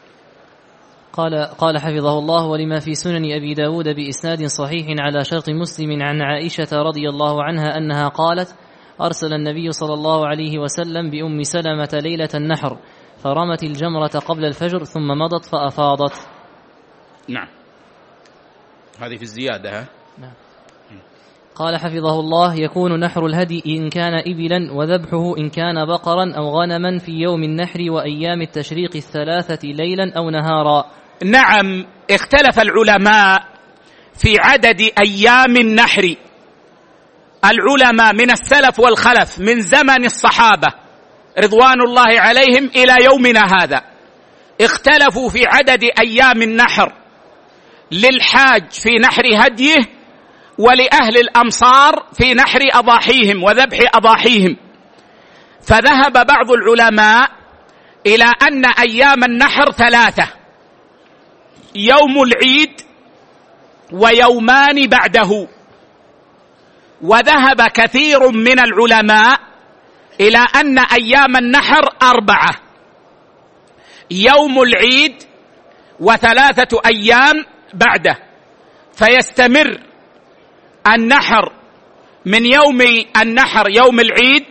قال حفظه الله: ولما في سنن أبي داود بإسناد صحيح على شرط مسلم عن عائشة رضي الله عنها أنها قالت: أرسل النبي صلى الله عليه وسلم بأم سلمة ليلة النحر فرمت الجمرة قبل الفجر ثم مضت فأفاضت. نعم، هذه في الزيادة. نعم. قال حفظه الله: يكون نحر الهدي إن كان إبلا، وذبحه إن كان بقرا أو غنما في يوم النحر وأيام التشريق الثلاثة ليلا أو نهارا. نعم، اختلف العلماء في عدد أيام النحر. العلماء من السلف والخلف من زمن الصحابة رضوان الله عليهم إلى يومنا هذا اختلفوا في عدد أيام النحر للحاج في نحر هديه، ولأهل الأمصار في نحر أضاحيهم وذبح أضاحيهم. فذهب بعض العلماء إلى أن أيام النحر 3: يوم العيد ويومان بعده. وذهب كثير من العلماء إلى أن أيام النحر 4: يوم العيد و3 أيام بعده، فيستمر النحر من يوم النحر يوم العيد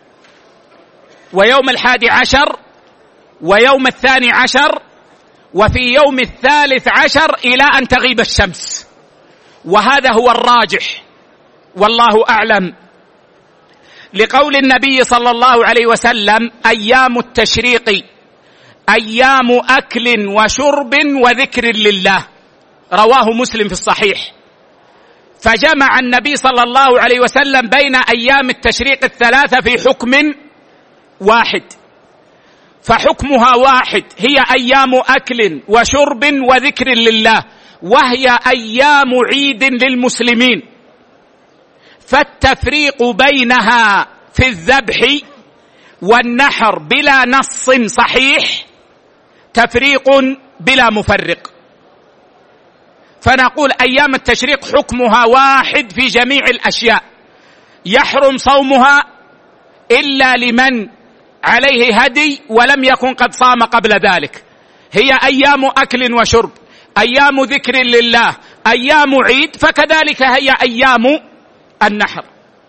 ويوم 11 ويوم 12 وفي يوم 13 إلى أن تغيب الشمس، وهذا هو الراجح والله أعلم، لقول النبي صلى الله عليه وسلم: أيام التشريق أيام أكل وشرب وذكر لله، رواه مسلم في الصحيح. فجمع النبي صلى الله عليه وسلم بين أيام التشريق الثلاثة في حكم واحد، فحكمها واحد، هي أيام أكل وشرب وذكر لله، وهي أيام عيد للمسلمين، فالتفريق بينها في الذبح والنحر بلا نص صحيح تفريق بلا مفرق. فنقول أيام التشريق حكمها واحد في جميع الأشياء، يحرم صومها إلا لمن عليه هدي ولم يكن قد صام قبل ذلك، هي أيام أكل وشرب، أيام ذكر لله، أيام عيد، فكذلك هي أيام النحر.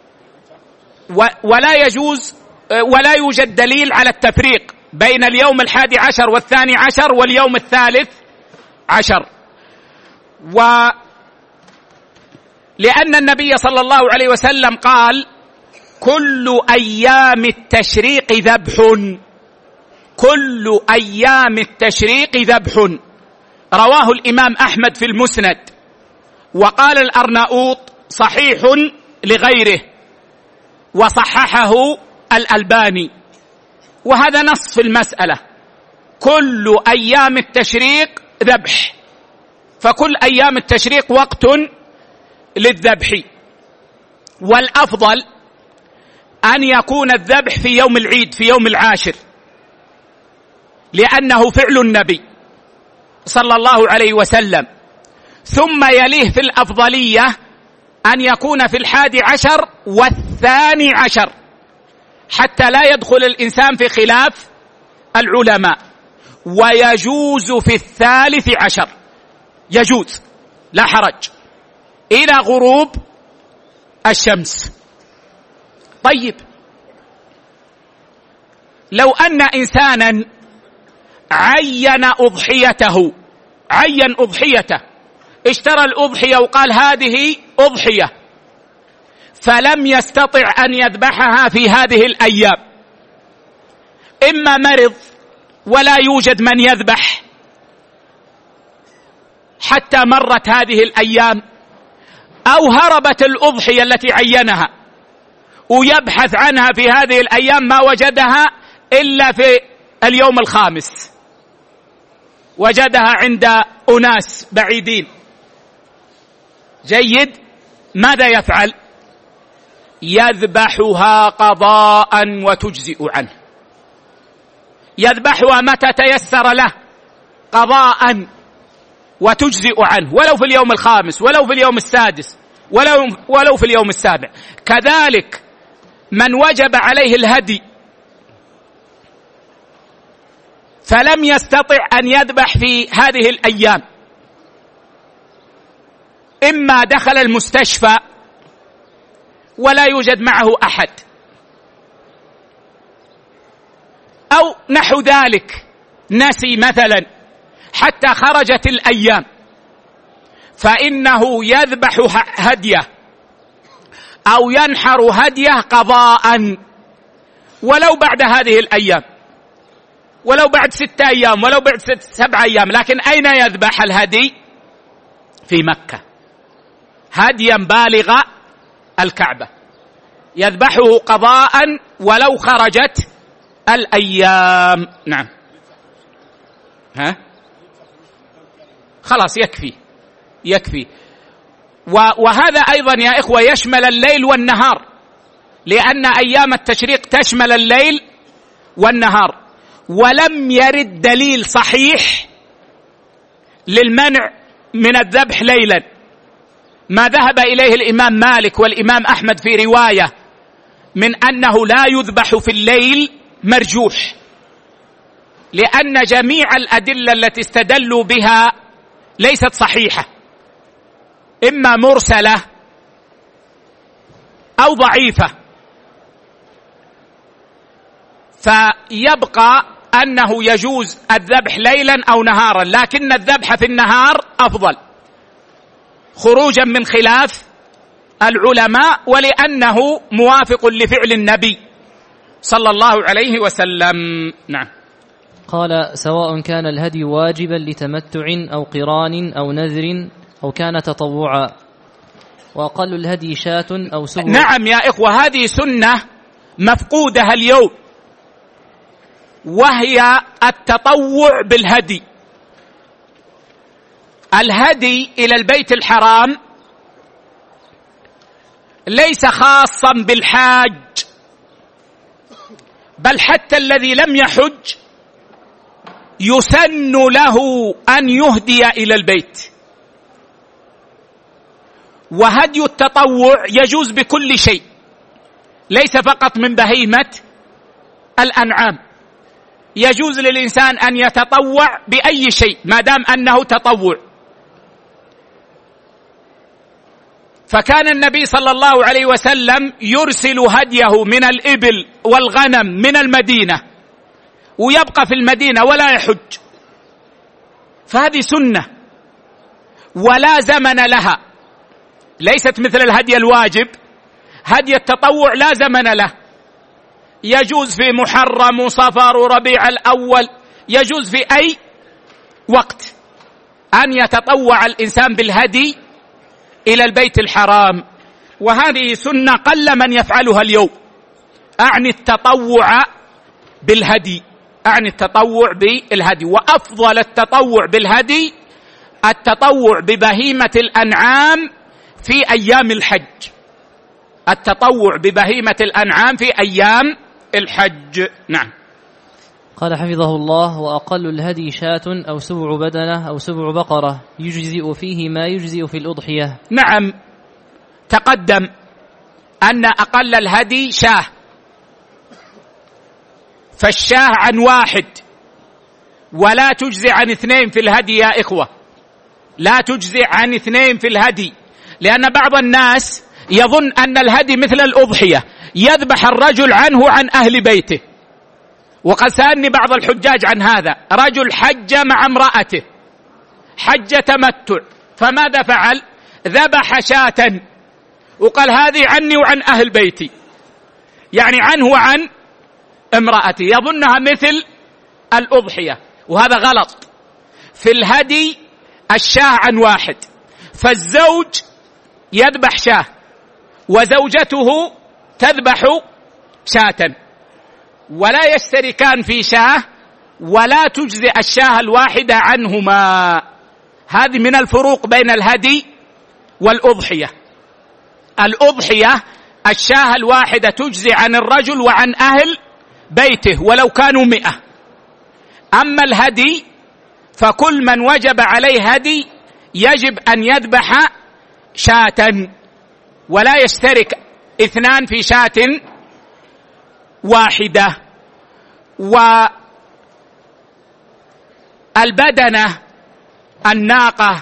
ولا يجوز ولا يوجد دليل على التفريق بين اليوم 11 و12 واليوم 13، ولأن النبي صلى الله عليه وسلم قال: كل أيام التشريق ذبح، كل أيام التشريق ذبح، رواه الإمام أحمد في المسند، وقال الأرناؤوط: صحيح لغيره، وصححه الألباني، وهذا نص في المسألة، كل أيام التشريق ذبح، فكل أيام التشريق وقت للذبح، والأفضل أن يكون الذبح في يوم العيد في يوم 10، لأنه فعل النبي صلى الله عليه وسلم، ثم يليه في الأفضلية أن يكون في 11 و12، حتى لا يدخل الإنسان في خلاف العلماء، ويجوز في 13 يجوز لا حرج إلى غروب الشمس. طيب، لو أن إنسانا عين أضحيته، اشترى الأضحية وقال هذه أضحية، فلم يستطع أن يذبحها في هذه الأيام، إما مرض ولا يوجد من يذبح حتى مرت هذه الأيام، أو هربت الأضحية التي عينها ويبحث عنها في هذه الأيام ما وجدها إلا في اليوم 5، وجدها عند أناس بعيدين. جيد، ماذا يفعل؟ يذبحها قضاء وتجزئ عنه، يذبحها متى تيسر له قضاء وتجزئ عنه، ولو في اليوم 5 ولو في اليوم 6 ولو في اليوم 7. كذلك من وجب عليه الهدي فلم يستطع أن يذبح في هذه الأيام، إما دخل المستشفى ولا يوجد معه أحد، أو نحو ذلك نسي مثلا حتى خرجت الأيام، فإنه يذبح هديه أو ينحر هديه قضاء، ولو بعد هذه الأيام، ولو بعد 6 أيام، ولو بعد 7 أيام، لكن أين يذبح الهدي؟ في مكة، هديا بالغ الكعبة، يذبحه قضاء ولو خرجت الأيام. نعم، خلاص يكفي. وهذا أيضا يا إخوة يشمل الليل والنهار، لأن أيام التشريق تشمل الليل والنهار، ولم يرد دليل صحيح للمنع من الذبح ليلا. ما ذهب إليه الإمام مالك والإمام أحمد في رواية من أنه لا يذبح في الليل مرجوح، لأن جميع الأدلة التي استدلوا بها ليست صحيحة، إما مرسلة أو ضعيفة، فيبقى أنه يجوز الذبح ليلا أو نهارا، لكن الذبح في النهار أفضل خروجا من خلاف العلماء، ولأنه موافق لفعل النبي صلى الله عليه وسلم. نعم. قال: سواء كان الهدي واجبا لتمتع أو قران أو نذر أو كان تطوعا، وأقل الهدي شاة أو سبع. نعم يا إخوة، هذه سنة مفقودة اليوم، وهي التطوع بالهدي. الهدي إلى البيت الحرام ليس خاصا بالحاج، بل حتى الذي لم يحج يسن له أن يهدي إلى البيت. وهدي التطوع يجوز بكل شيء، ليس فقط من بهيمة الأنعام، يجوز للإنسان أن يتطوع بأي شيء ما دام أنه تطوع. فكان النبي صلى الله عليه وسلم يرسل هديه من الإبل والغنم من المدينة ويبقى في المدينة ولا يحج، فهذه سنة ولا زمن لها، ليست مثل الهدي الواجب. هدي التطوع لا زمن له، يجوز في محرم وصفر وربيع الأول، يجوز في أي وقت أن يتطوع الإنسان بالهدي إلى البيت الحرام، وهذه سنة قل من يفعلها اليوم. أعني التطوع بالهدي، أعني التطوع بالهدي. وأفضل التطوع بالهدي التطوع ببهيمة الأنعام في أيام الحج، التطوع ببهيمة الأنعام في أيام الحج. نعم. قال حفظه الله: وأقل الهدي شاة أو سبع بدنة أو سبع بقرة، يجزئ فيه ما يجزئ في الأضحية. نعم، تقدم أن أقل الهدي شاه، فالشاه عن واحد، ولا تجزئ عن اثنين في الهدي يا إخوة، لا تجزئ عن اثنين في الهدي، لأن بعض الناس يظن أن الهدي مثل الأضحية، يذبح الرجل عنه عن أهل بيته. وقد سألني بعض الحجاج عن هذا، رجل حج مع امرأته حج تمتع، فماذا فعل؟ ذبح شاة وقال هذه عني وعن أهل بيتي، يعني عنه وعن امرأتي، يظنها مثل الأضحية، وهذا غلط. في الهدي الشاه عن واحد، فالزوج يذبح شاه وزوجته تذبح شاة، ولا يشتركان في شاه، ولا تجزئ الشاه الواحدة عنهما. هذه من الفروق بين الهدي والأضحية. الأضحية الشاه الواحدة تجزي عن الرجل وعن أهل بيته ولو كانوا 100. أما الهدي فكل من وجب عليه هدي يجب أن يذبح شاة، ولا يشترك 2 في شاة واحدة. والبدنة الناقة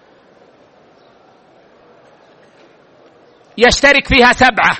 يشترك فيها 7،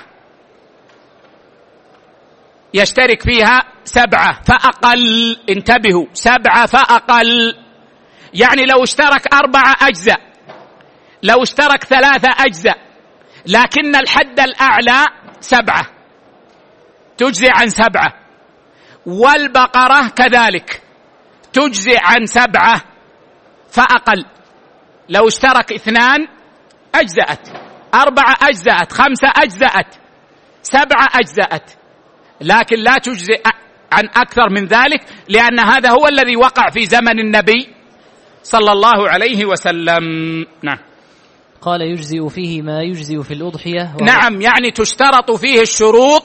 يشترك فيها 7 فأقل، انتبهوا، 7 فأقل، يعني لو اشترك 4 أجزاء، لو اشترك 3 أجزاء، لكن الحد الأعلى 7 تجزي عن 7. والبقرة كذلك تجزي عن 7 فأقل، لو اشترك 2 أجزأت، 4 أجزأت، 5 أجزأت، 7 أجزأت، لكن لا تجزئ عن أكثر من ذلك، لأن هذا هو الذي وقع في زمن النبي صلى الله عليه وسلم. نعم. قال: يجزئ فيه ما يجزئ في الأضحية. نعم، يعني تشترط فيه الشروط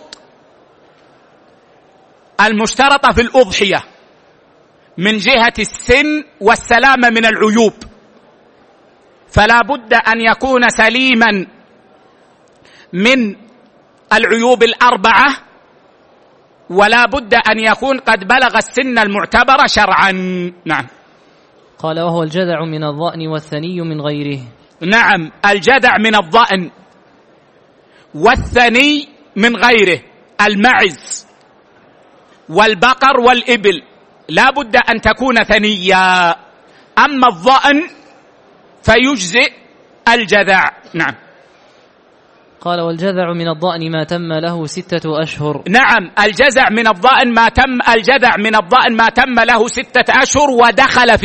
المشترطة في الأضحية من جهة السن والسلامة من العيوب، فلا بد أن يكون سليما من العيوب 4، ولا بد أن يكون قد بلغ السن المعتبر شرعا. نعم. قال: وهو الجذع من الضأن والثني من غيره. نعم، الجذع من الضأن والثني من غيره، المعز والبقر والإبل لا بد أن تكون ثنيا. أما الضأن فيجزئ الجذع. نعم. قال: والجذع من الضأن ما تم له 6 أشهر. نعم، الجذع من الضأن ما تم له 6 أشهر ودخل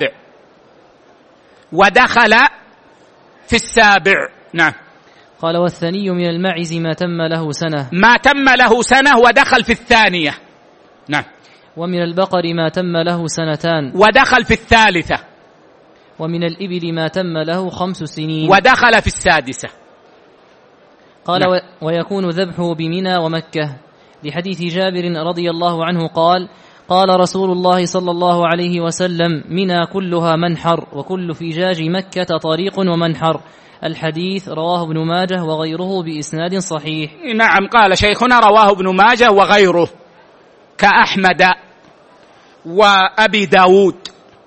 في السابع. نعم. قال: والثني من المعز ما تم له سنة ودخل في الثانية. نعم. ومن البقر ما تم له 2 ودخل في الثالثة. ومن الإبل ما تم له 5 سنين ودخل في السادسة. قال: نعم. ويكون ذبحه بمنى ومكة، لحديث جابر رضي الله عنه قال: قال رسول الله صلى الله عليه وسلم: منى كلها منحر، وكل فجاج مكة طريق ومنحر. الحديث رواه ابن ماجه وغيره بإسناد صحيح. نعم، قال شيخنا: رواه ابن ماجه وغيره كأحمد وأبي داود،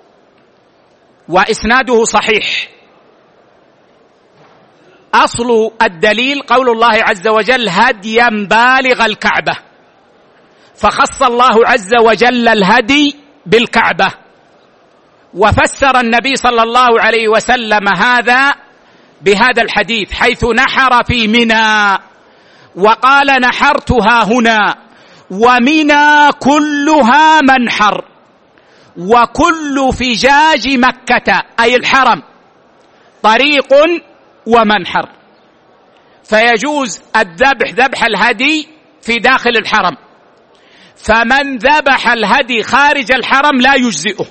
وإسناده صحيح. أصل الدليل قول الله عز وجل: هديا بالغ الكعبة، فخص الله عز وجل الهدي بالكعبة، وفسر النبي صلى الله عليه وسلم هذا بهذا الحديث حيث نحر في منى وقال: نحرتها هنا، ومنى كلها منحر، وكل فجاج مكة أي الحرم طريق ومنحر، فيجوز ذبح الهدي في داخل الحرم، فمن ذبح الهدي خارج الحرم لا يجزئه.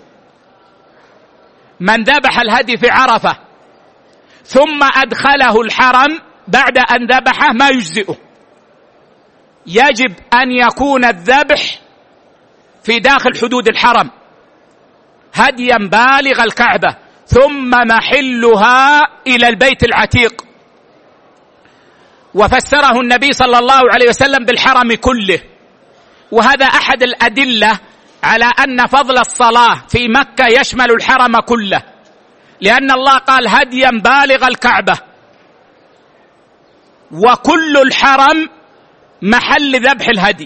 من ذبح الهدي في عرفة ثم أدخله الحرم بعد أن ذبحه ما يجزئه، يجب أن يكون الذبح في داخل حدود الحرم هديا بالغ الكعبة، ثم محلها إلى البيت العتيق. وفسره النبي صلى الله عليه وسلم بالحرم كله، وهذا أحد الأدلة على أن فضل الصلاة في مكة يشمل الحرم كله، لأن الله قال: هديا بالغ الكعبة، وكل الحرم محل ذبح الهدي.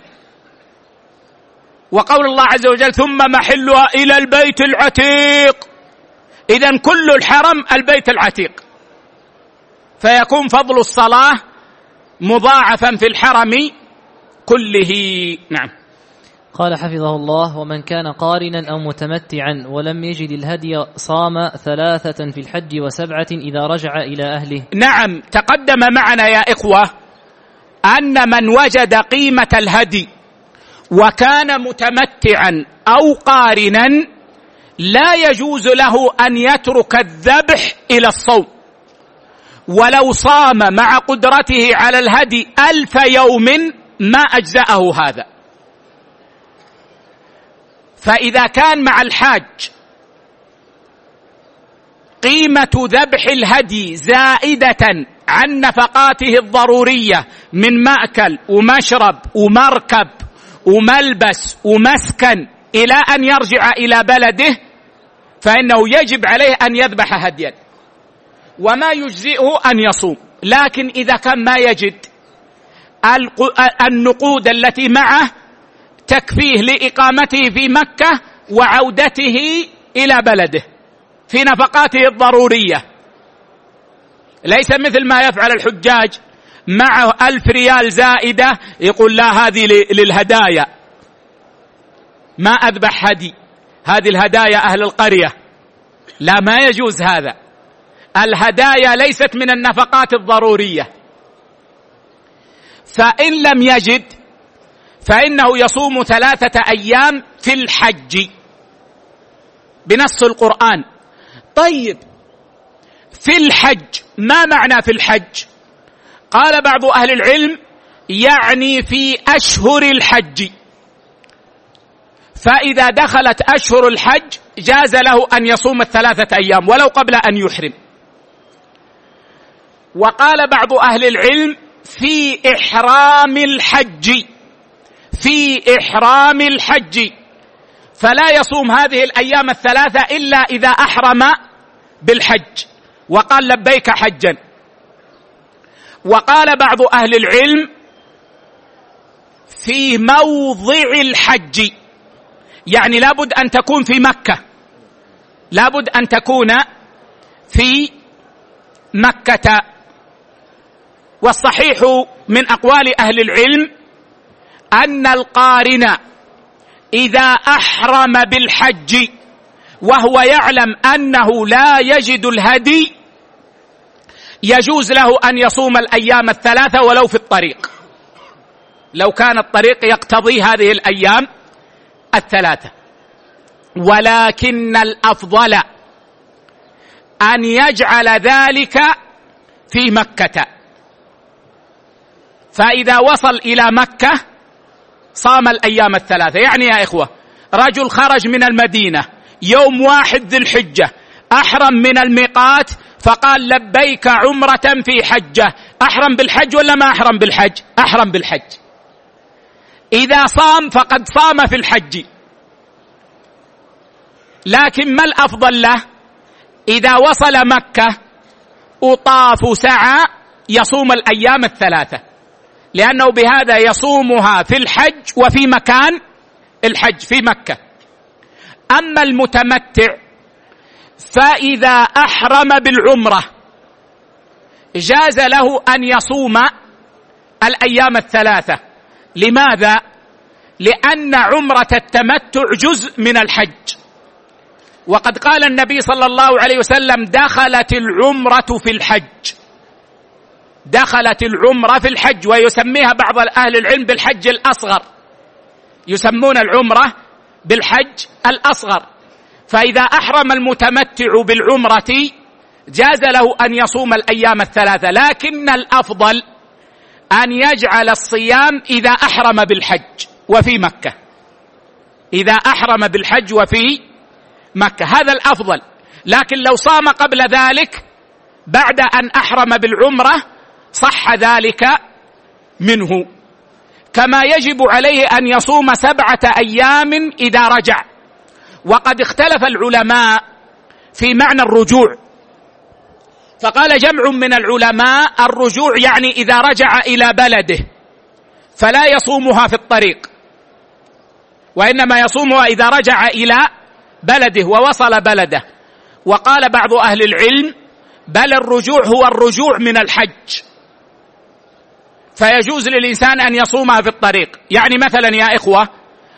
وقول الله عز وجل: ثم محلها إلى البيت العتيق، إذن كل الحرم البيت العتيق، فيكون فضل الصلاة مضاعفا في الحرم كله. نعم. قال حفظه الله: ومن كان قارنا أو متمتعا ولم يجد الهدي صام 3 في الحج و7 إذا رجع إلى أهله. نعم، تقدم معنا يا إخوة أن من وجد قيمة الهدي وكان متمتعا أو قارنا لا يجوز له أن يترك الذبح إلى الصوم، ولو صام مع قدرته على الهدي 1000 يوم ما أجزأه هذا. فإذا كان مع الحاج قيمة ذبح الهدي زائدة عن نفقاته الضرورية من مأكل ومشرب ومركب وملبس ومسكن إلى أن يرجع إلى بلده، فإنه يجب عليه أن يذبح هديا، وما يجزئه أن يصوم. لكن إذا كان ما يجد النقود التي معه تكفيه لإقامته في مكة وعودته إلى بلده في نفقاته الضرورية، ليس مثل ما يفعل الحجاج معه 1000 ريال زائدة يقول: لا، هذه للهدايا، ما أذبح هدي، هذه الهدايا أهل القرية. لا، ما يجوز هذا. الهدايا ليست من النفقات الضرورية. فإن لم يجد فإنه يصوم 3 أيام في الحج بنص القرآن. طيب، في الحج ما معنى في الحج؟ قال بعض أهل العلم: يعني في أشهر الحج، فإذا دخلت أشهر الحج جاز له أن يصوم 3 أيام ولو قبل أن يحرم. وقال بعض أهل العلم: في إحرام الحج، فلا يصوم هذه الأيام 3 إلا إذا أحرم بالحج وقال: لبيك حجا. وقال بعض أهل العلم في موضع الحج، يعني لابد أن تكون في مكة، لابد أن تكون في مكة. والصحيح من أقوال أهل العلم أن القارن إذا أحرم بالحج وهو يعلم أنه لا يجد الهدي يجوز له أن يصوم الأيام الثلاثة ولو في الطريق، لو كان الطريق يقتضي هذه الأيام الثلاثة. ولكن الأفضل أن يجعل ذلك في مكة، فإذا وصل إلى مكة صام الأيام الثلاثة. يعني يا إخوة، رجل خرج من المدينة يوم 1 ذي الحجة، أحرم من الميقات فقال لبيك عمرة في حجة، أحرم بالحج ولا ما أحرم بالحج؟ أحرم بالحج. إذا صام فقد صام في الحج، لكن ما الأفضل له؟ إذا وصل مكة أطاف سعى يصوم الأيام الثلاثة، لأنه بهذا يصومها في الحج وفي مكان الحج في مكة. أما المتمتع فإذا أحرم بالعمرة جاز له أن يصوم الأيام الثلاثة. لماذا؟ لأن عمرة التمتع جزء من الحج، وقد قال النبي صلى الله عليه وسلم دخلت العمرة في الحج، دخلت العمرة في الحج. ويسميها بعض أهل العلم بالحج الأصغر، يسمون العمرة بالحج الأصغر. فإذا أحرم المتمتع بالعمرة جاز له أن يصوم الأيام الثلاثة، لكن الأفضل أن يجعل الصيام إذا أحرم بالحج وفي مكة، إذا أحرم بالحج وفي مكة، هذا الأفضل. لكن لو صام قبل ذلك بعد أن أحرم بالعمرة صح ذلك منه. كما يجب عليه أن يصوم 7 أيام إذا رجع. وقد اختلف العلماء في معنى الرجوع، فقال جمع من العلماء الرجوع يعني إذا رجع إلى بلده فلا يصومها في الطريق، وإنما يصومها إذا رجع إلى بلده ووصل بلده. وقال بعض أهل العلم بل الرجوع هو الرجوع من الحج، فيجوز للإنسان أن يصومها في الطريق. يعني مثلا يا إخوة،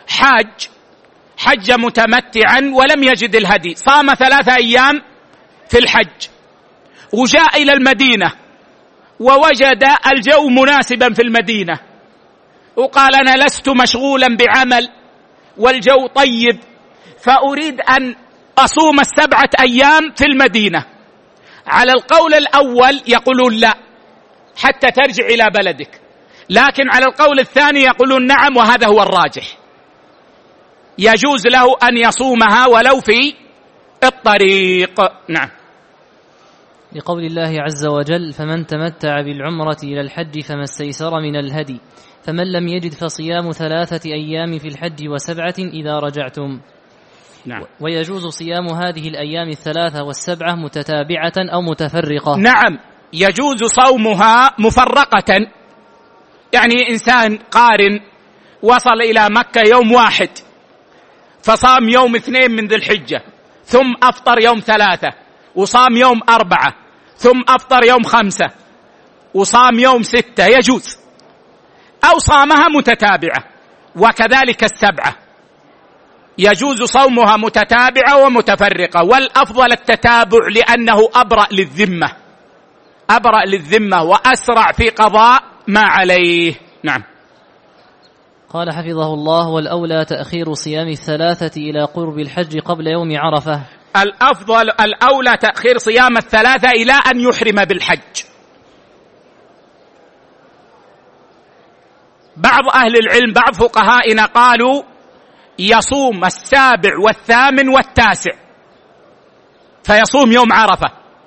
حج متمتعا ولم يجد الهدي، صام 3 أيام في الحج وجاء إلى المدينة ووجد الجو مناسبا في المدينة، وقال أنا لست مشغولا بعمل والجو طيب فأريد أن أصوم 7 أيام في المدينة. على القول الأول يقولون لا حتى ترجع إلى بلدك، لكن على القول الثاني يقولون نعم، وهذا هو الراجح، يجوز له أن يصومها ولو في الطريق. نعم. لقول الله عز وجل فمن تمتع بالعمرة إلى الحج فما استيسر من الهدي، فمن لم يجد فصيام 3 أيام في الحج و7 إذا رجعتم. نعم. ويجوز صيام هذه الأيام 3 و7 متتابعة أو متفرقة. نعم، يجوز صومها مفرقة، يعني إنسان قارن وصل إلى مكة يوم 1 فصام يوم 2 من ذي الحجة، ثم أفطر يوم 3 وصام يوم 4 ثم أفطر يوم 5 وصام يوم 6، يجوز. أو صامها متتابعة، وكذلك 7 يجوز صومها متتابعة ومتفرقة، والأفضل التتابع لأنه أبرأ للذمة وأسرع في قضاء ما عليه. نعم. قال حفظه الله والأولى تأخير صيام 3 إلى قرب الحج قبل يوم عرفة. الأفضل الأولى تأخير صيام 3 إلى أن يحرم بالحج. بعض أهل العلم بعض فقهائنا قالوا يصوم 7 و8 و9، فيصوم يوم عرفة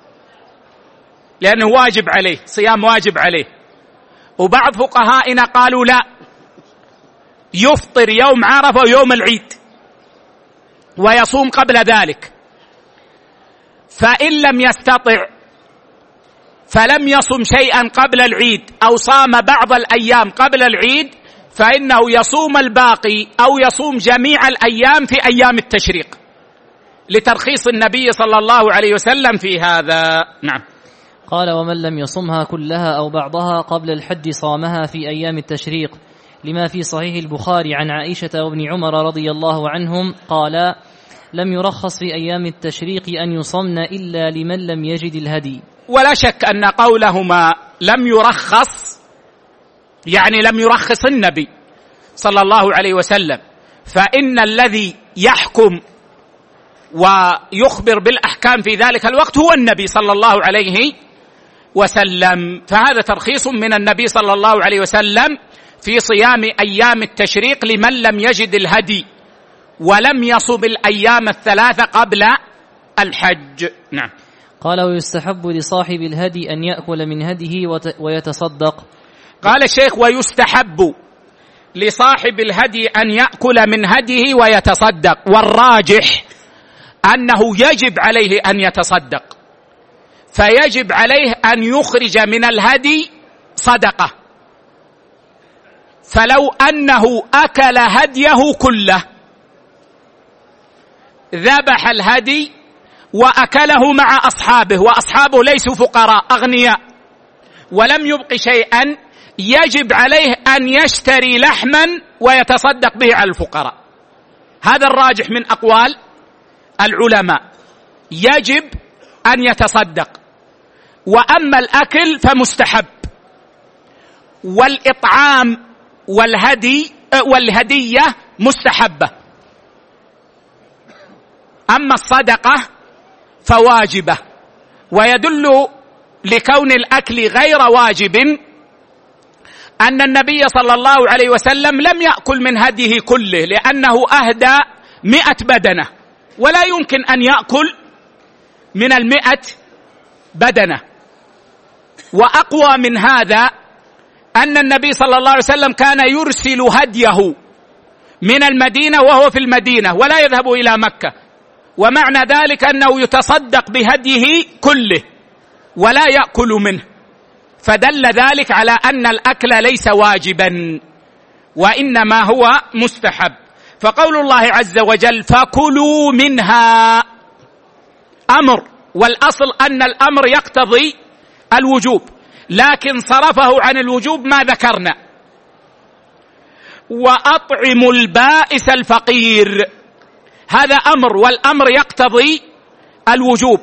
لأنه واجب عليه، صيام واجب عليه. وبعض فقهائنا قالوا لا، يفطر يوم عرفة ويوم العيد ويصوم قبل ذلك. فإن لم يستطع فلم يصم شيئا قبل العيد أو صام بعض الأيام قبل العيد فإنه يصوم الباقي أو يصوم جميع الأيام في أيام التشريق، لترخيص النبي صلى الله عليه وسلم في هذا. نعم. قال: ومن لم يصمها كلها أو بعضها قبل الحج صامها في أيام التشريق، لما في صحيح البخاري عن عائشة وابن عمر رضي الله عنهم قال: لم يرخص في أيام التشريق أن يصمن إلا لمن لم يجد الهدي. ولا شك أن قولهما لم يرخص يعني لم يرخص النبي صلى الله عليه وسلم، فإن الذي يحكم ويخبر بالأحكام في ذلك الوقت هو النبي صلى الله عليه وسلم، فهذا ترخيص من النبي صلى الله عليه وسلم في صيام أيام التشريق لمن لم يجد الهدي ولم يصب الأيام الثلاثة قبل الحج. نعم. قال: ويستحب لصاحب الهدي أن يأكل من هديه ويتصدق. قال الشيخ: ويستحب لصاحب الهدي أن يأكل من هديه ويتصدق، والراجح أنه يجب عليه أن يتصدق، فيجب عليه أن يخرج من الهدي صدقة، فلو أنه أكل هديه كله ذبح الهدي وأكله مع أصحابه، وأصحابه ليسوا فقراء أغنياء ولم يبق شيئا، يجب عليه أن يشتري لحما ويتصدق به على الفقراء. هذا الراجح من أقوال العلماء، يجب أن يتصدق. وأما الأكل فمستحب، والإطعام والهدية مستحبة، أما الصدقة فواجبة. ويدل لكون الأكل غير واجب أن النبي صلى الله عليه وسلم لم يأكل من هديه كله، لأنه أهدى 100 بدنة، ولا يمكن أن يأكل من 100 بدنة. وأقوى من هذا أن النبي صلى الله عليه وسلم كان يرسل هديه من المدينة وهو في المدينة ولا يذهب إلى مكة، ومعنى ذلك أنه يتصدق بهديه كله ولا يأكل منه، فدل ذلك على أن الأكل ليس واجبا وإنما هو مستحب. فقول الله عز وجل: فكلوا منها أمر، والأصل أن الأمر يقتضي الوجوب، لكن صرفه عن الوجوب ما ذكرنا. وأطعموا البائس الفقير، هذا أمر، والأمر يقتضي الوجوب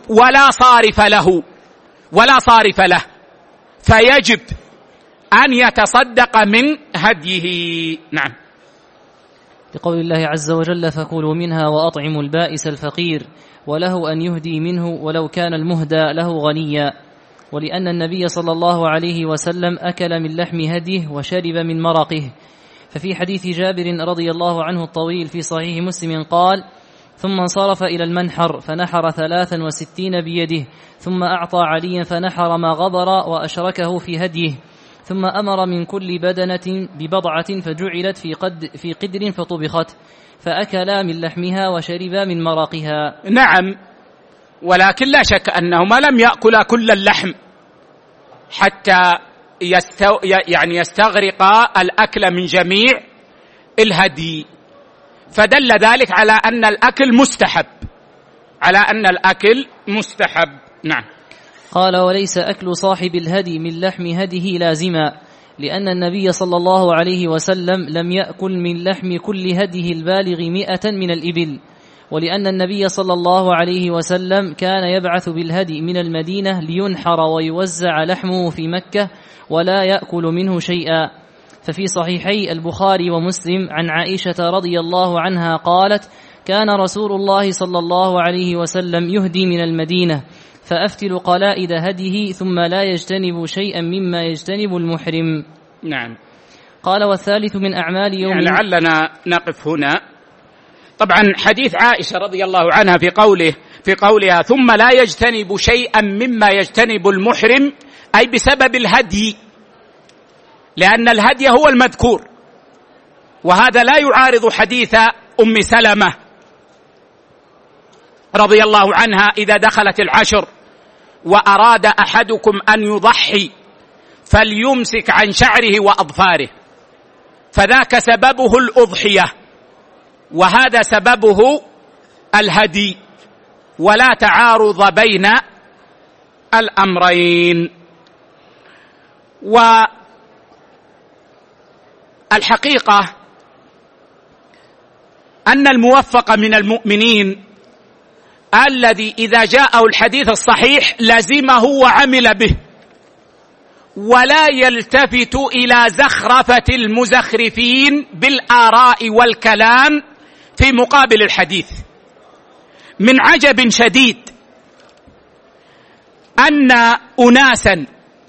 ولا صارف له، فيجب أن يتصدق من هديه. نعم. بقول الله عز وجل: فكلوا منها وأطعموا البائس الفقير، وله أن يهدي منه ولو كان المهدى له غنيا. ولأن النبي صلى الله عليه وسلم أكل من لحم هديه وشرب من مرقه. ففي حديث جابر رضي الله عنه الطويل في صحيح مسلم قال: ثم انصرف إلى المنحر فنحر 63 بيده، ثم أعطى عليا فنحر ما غبر وأشركه في هديه، ثم أمر من كل بدنة ببضعة فجعلت في قدر فطبخت، فأكلا من لحمها وشربا من مرقها. نعم، ولكن لا شك أنهما لم يأكلا كل اللحم حتى يستغرق الأكل من جميع الهدي، فدل ذلك على أن الأكل مستحب. نعم. قال: وليس أكل صاحب الهدي من لحم هديه لازما، لأن النبي صلى الله عليه وسلم لم يأكل من لحم كل هديه البالغ 100 من الإبل، ولأن النبي صلى الله عليه وسلم كان يبعث بالهدي من المدينة لينحر ويوزع لحمه في مكة ولا يأكل منه شيئا. ففي صحيحي البخاري ومسلم عن عائشة رضي الله عنها قالت: كان رسول الله صلى الله عليه وسلم يهدي من المدينة فأفتل قلائد هديه ثم لا يجتنب شيئا مما يجتنب المحرم. نعم. قال: والثالث من أعمال يوم لعلنا نقف هنا. طبعا حديث عائشة رضي الله عنها في قولها ثم لا يجتنب شيئا مما يجتنب المحرم، أي بسبب الهدي، لأن الهدي هو المذكور، وهذا لا يعارض حديث أم سلمة رضي الله عنها إذا دخلت العشر وأراد أحدكم أن يضحي فليمسك عن شعره وأظفاره، فذاك سببه الأضحية وهذا سببه الهدي، ولا تعارض بين الأمرين. والحقيقة أن الموفق من المؤمنين الذي إذا جاءه الحديث الصحيح لزمه وعمل به، ولا يلتفت إلى زخرفة المزخرفين بالآراء والكلام في مقابل الحديث. من عجب شديد أن أناسا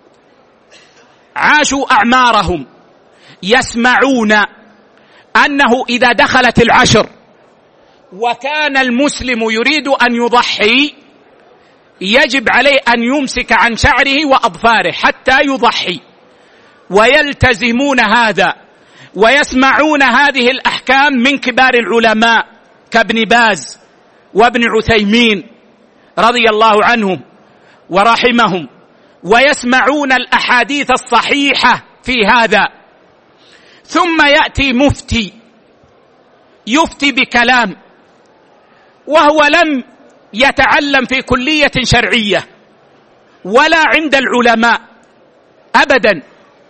عاشوا أعمارهم يسمعون أنه إذا دخلت العشر وكان المسلم يريد أن يضحي يجب عليه أن يمسك عن شعره وأظفاره حتى يضحي، ويلتزمون هذا ويسمعون هذه الأحكام من كبار العلماء كابن باز وابن عثيمين رضي الله عنهم ورحمهم، ويسمعون الأحاديث الصحيحة في هذا. ثم يأتي مفتي يفتي بكلام وهو لم يتعلم في كلية شرعية ولا عند العلماء أبدا،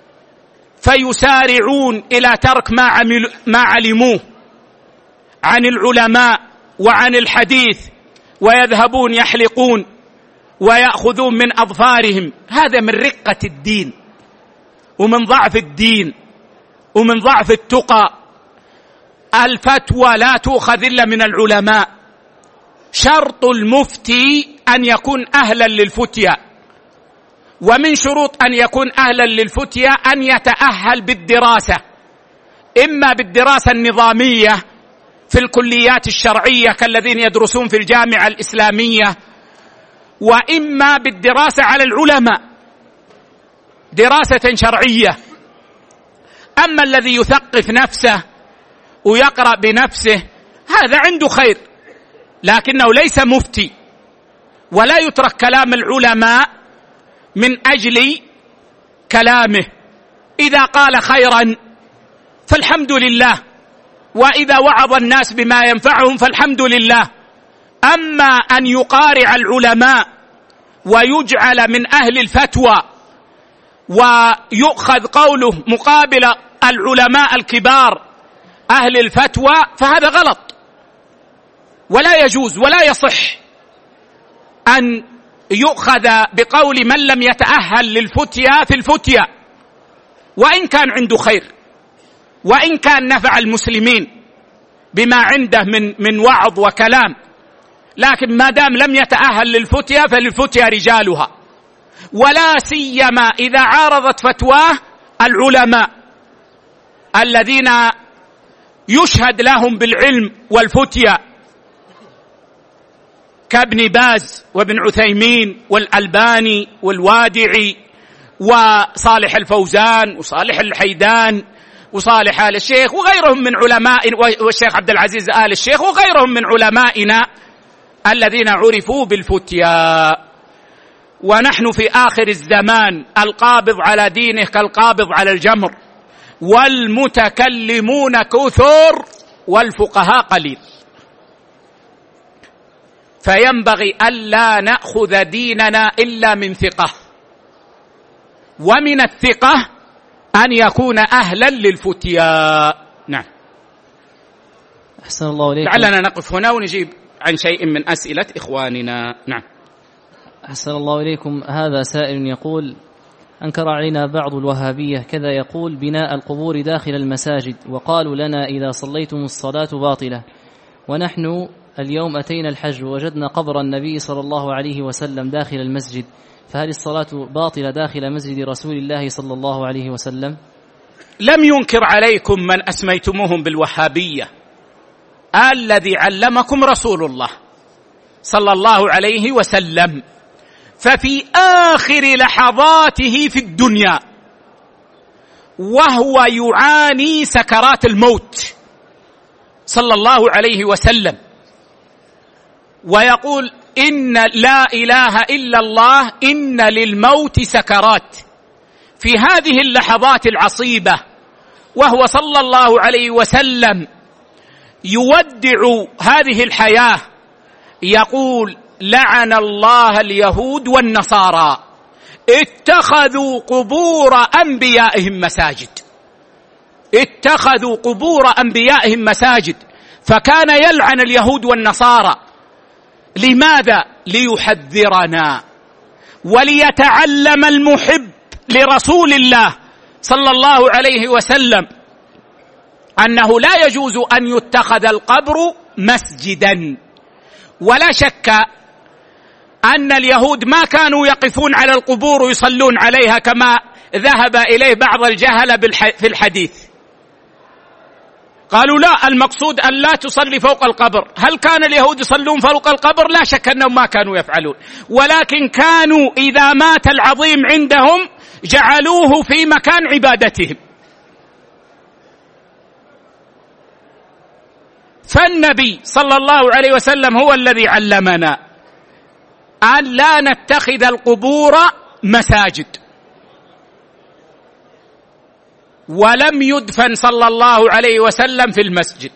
فيسارعون إلى ترك ما علموه عن العلماء وعن الحديث، ويذهبون يحلقون ويأخذون من أظفارهم. هذا من رقة الدين ومن ضعف الدين ومن ضعف التقى. الفتوى لا تؤخذ إلا من العلماء. شرط المفتي أن يكون أهلا للفتيا، ومن شروط أن يكون أهلا للفتيا أن يتأهل بالدراسة، إما بالدراسة النظامية في الكليات الشرعية كالذين يدرسون في الجامعة الإسلامية، وإما بالدراسة على العلماء دراسة شرعية. أما الذي يثقف نفسه ويقرأ بنفسه هذا عنده خير، لكنه ليس مفتي، ولا يترك كلام العلماء من أجل كلامه. إذا قال خيرا فالحمد لله، وإذا وعظ الناس بما ينفعهم فالحمد لله. أما أن يقارع العلماء ويجعل من أهل الفتوى ويؤخذ قوله مقابل العلماء الكبار أهل الفتوى، فهذا غلط ولا يجوز ولا يصح أن يؤخذ بقول من لم يتأهل للفتيا في الفتيا، وإن كان عنده خير وإن كان نفع المسلمين بما عنده من وعظ وكلام، لكن ما دام لم يتأهل للفتيا فللفتيا رجالها، ولا سيما إذا عارضت فتواه العلماء الذين يشهد لهم بالعلم والفتيا كابن باز وابن عثيمين والألباني والوادعي وصالح الفوزان وصالح الحيدان وصالح آل الشيخ وغيرهم من علماء، والشيخ عبد العزيز آل الشيخ وغيرهم من علمائنا الذين عرفوا بالفتيا. ونحن في آخر الزمان القابض على دينه كالقابض على الجمر، والمتكلمون كثر والفقهاء قليل، فينبغي ألا نأخذ ديننا إلا من ثقة، ومن الثقة أن يكون أهلا للفتيا. نعم. أحسن الله إليكم. لعلنا نقف هنا ونجيب عن شيء من أسئلة إخواننا. نعم. أحسن الله إليكم. هذا سائل يقول: أنكر علينا بعض الوهابية كذا يقول بناء القبور داخل المساجد، وقالوا لنا إذا صليتم الصلاة باطلة، ونحن اليوم أتينا الحج ووجدنا قبر النبي صلى الله عليه وسلم داخل المسجد، فهل الصلاة باطلة داخل مسجد رسول الله صلى الله عليه وسلم؟ لم ينكر عليكم من أسميتموهم بالوهابية، الذي علمكم رسول الله صلى الله عليه وسلم، ففي آخر لحظاته في الدنيا وهو يعاني سكرات الموت صلى الله عليه وسلم، ويقول إن لا إله إلا الله إن للموت سكرات. في هذه اللحظات العصيبة وهو صلى الله عليه وسلم يودع هذه الحياة يقول: لعن الله اليهود والنصارى اتخذوا قبور أنبيائهم مساجد. اتخذوا قبور أنبيائهم مساجد. فكان يلعن اليهود والنصارى. لماذا؟ ليحذرنا وليتعلم المحب لرسول الله صلى الله عليه وسلم أنه لا يجوز أن يتخذ القبر مسجدا. ولا شك أن اليهود ما كانوا يقفون على القبور ويصلون عليها كما ذهب إليه بعض الجهلة في الحديث. قالوا لا، المقصود أن لا تصلي فوق القبر. هل كان اليهود يصلون فوق القبر؟ لا شك أنهم ما كانوا يفعلون، ولكن كانوا إذا مات العظيم عندهم جعلوه في مكان عبادتهم. فالنبي صلى الله عليه وسلم هو الذي علمنا أن لا نتخذ القبور مساجد. ولم يدفن صلى الله عليه وسلم في المسجد.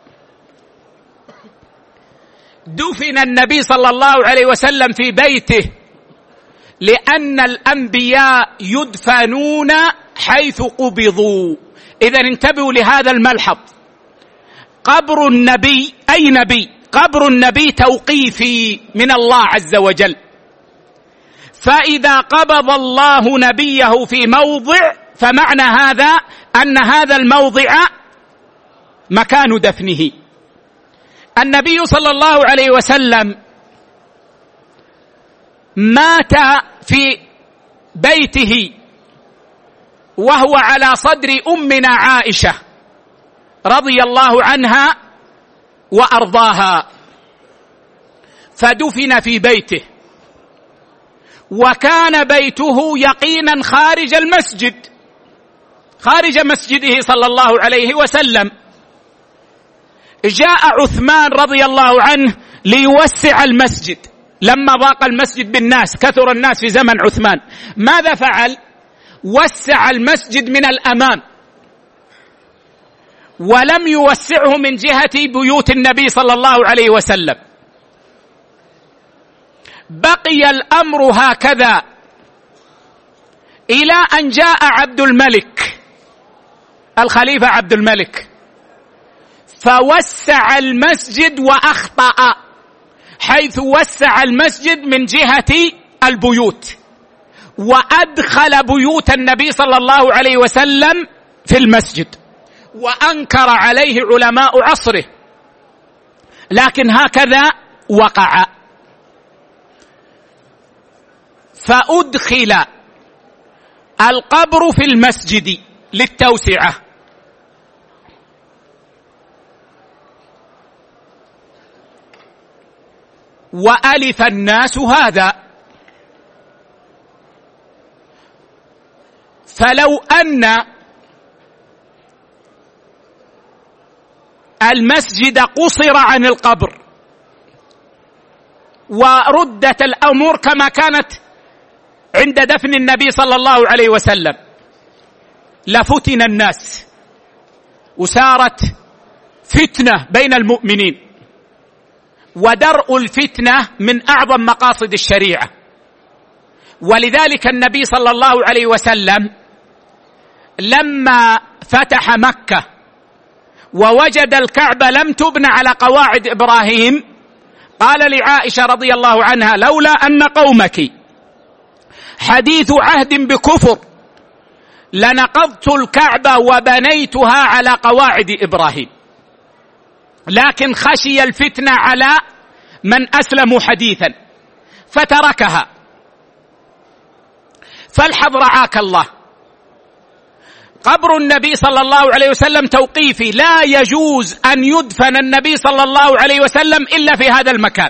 دفن النبي صلى الله عليه وسلم في بيته، لأن الأنبياء يدفنون حيث قبضوا. إذن انتبهوا لهذا الملحظ. قبر النبي، أي نبي؟ قبر النبي توقيفي من الله عز وجل. فإذا قبض الله نبيه في موضع فمعنى هذا أن هذا الموضع مكان دفنه. النبي صلى الله عليه وسلم مات في بيته وهو على صدر أمنا عائشة رضي الله عنها وأرضاها، فدفن في بيته، وكان بيته يقينا خارج المسجد، خارج مسجده صلى الله عليه وسلم. جاء عثمان رضي الله عنه ليوسع المسجد لما ضاق المسجد بالناس، كثر الناس في زمن عثمان. ماذا فعل؟ وسع المسجد من الأمام، ولم يوسعه من جهة بيوت النبي صلى الله عليه وسلم. بقي الأمر هكذا إلى أن جاء عبد الملك، الخليفة عبد الملك، فوسع المسجد وأخطأ، حيث وسع المسجد من جهة البيوت، وأدخل بيوت النبي صلى الله عليه وسلم في المسجد، وأنكر عليه علماء عصره، لكن هكذا وقع. فأدخل القبر في المسجد للتوسعة. وألف الناس هذا. فلو أن المسجد قصر عن القبر وردت الأمور كما كانت عند دفن النبي صلى الله عليه وسلم لفتن الناس، وسارت فتنة بين المؤمنين، ودرء الفتنة من أعظم مقاصد الشريعة. ولذلك النبي صلى الله عليه وسلم لما فتح مكة ووجد الكعبة لم تبنى على قواعد إبراهيم، قال لعائشة رضي الله عنها: لولا أن قومك حديث عهد بكفر لنقضت الكعبة وبنيتها على قواعد إبراهيم، لكن خشي الفتنة على من أسلموا حديثا فتركها. فالحظ رعاك الله، قبر النبي صلى الله عليه وسلم توقيفي، لا يجوز أن يدفن النبي صلى الله عليه وسلم إلا في هذا المكان،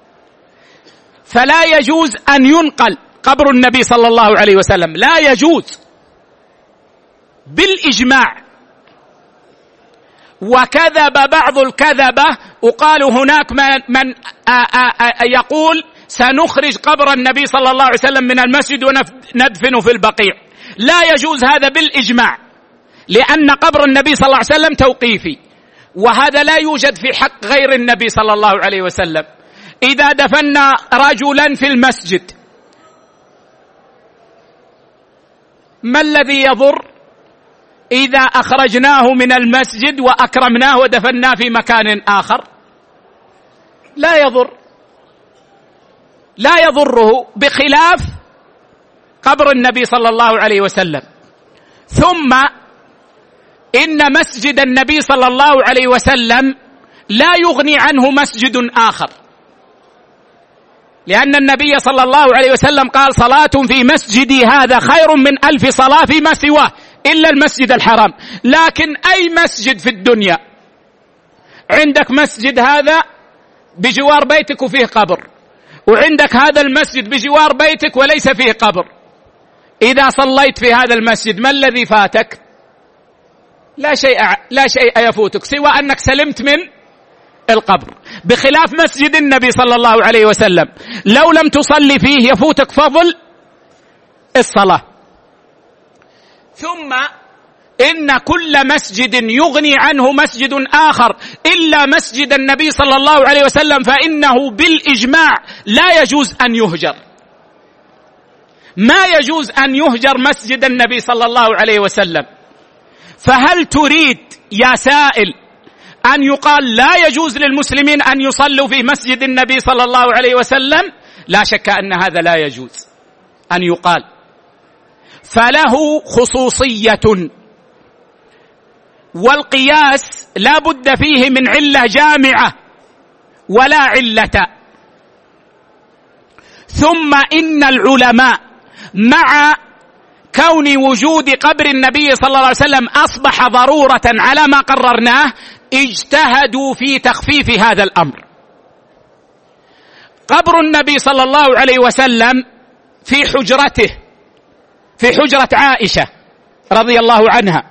فلا يجوز أن ينقل قبر النبي صلى الله عليه وسلم، لا يجوز بالإجماع. وكذب بعض الكذبة، وقالوا هناك من يقول سنخرج قبر النبي صلى الله عليه وسلم من المسجد وندفنه في البقيع. لا يجوز هذا بالإجماع، لأن قبر النبي صلى الله عليه وسلم توقيفي، وهذا لا يوجد في حق غير النبي صلى الله عليه وسلم. إذا دفنا رجلا في المسجد ما الذي يضر إذا أخرجناه من المسجد وأكرمناه ودفناه في مكان آخر؟ لا يضر، لا يضره، بخلاف قبر النبي صلى الله عليه وسلم. ثم إن مسجد النبي صلى الله عليه وسلم لا يغني عنه مسجد آخر، لأن النبي صلى الله عليه وسلم قال: صلاة في مسجدي هذا خير من 1000 صلاة فيما سواه إلا المسجد الحرام. لكن أي مسجد في الدنيا عندك مسجد هذا بجوار بيتك وفيه قبر، وعندك هذا المسجد بجوار بيتك وليس فيه قبر، إذا صليت في هذا المسجد ما الذي فاتك؟ لا شيء يفوتك سوى أنك سلمت من القبر، بخلاف مسجد النبي صلى الله عليه وسلم لو لم تصلي فيه يفوتك فضل الصلاة. ثم إن كل مسجد يغني عنه مسجد آخر إلا مسجد النبي صلى الله عليه وسلم فإنه بالإجماع لا يجوز أن يهجر. ما يجوز أن يهجر مسجد النبي صلى الله عليه وسلم. فهل تريد يا سائل أن يقال لا يجوز للمسلمين أن يصلوا في مسجد النبي صلى الله عليه وسلم؟ لا شك أن هذا لا يجوز أن يقال، فله خصوصية، والقياس لا بد فيه من علة جامعة ولا علة. ثم إن العلماء مع كون وجود قبر النبي صلى الله عليه وسلم أصبح ضرورة على ما قررناه اجتهدوا في تخفيف هذا الأمر. قبر النبي صلى الله عليه وسلم في حجرته، في حجرة عائشة رضي الله عنها،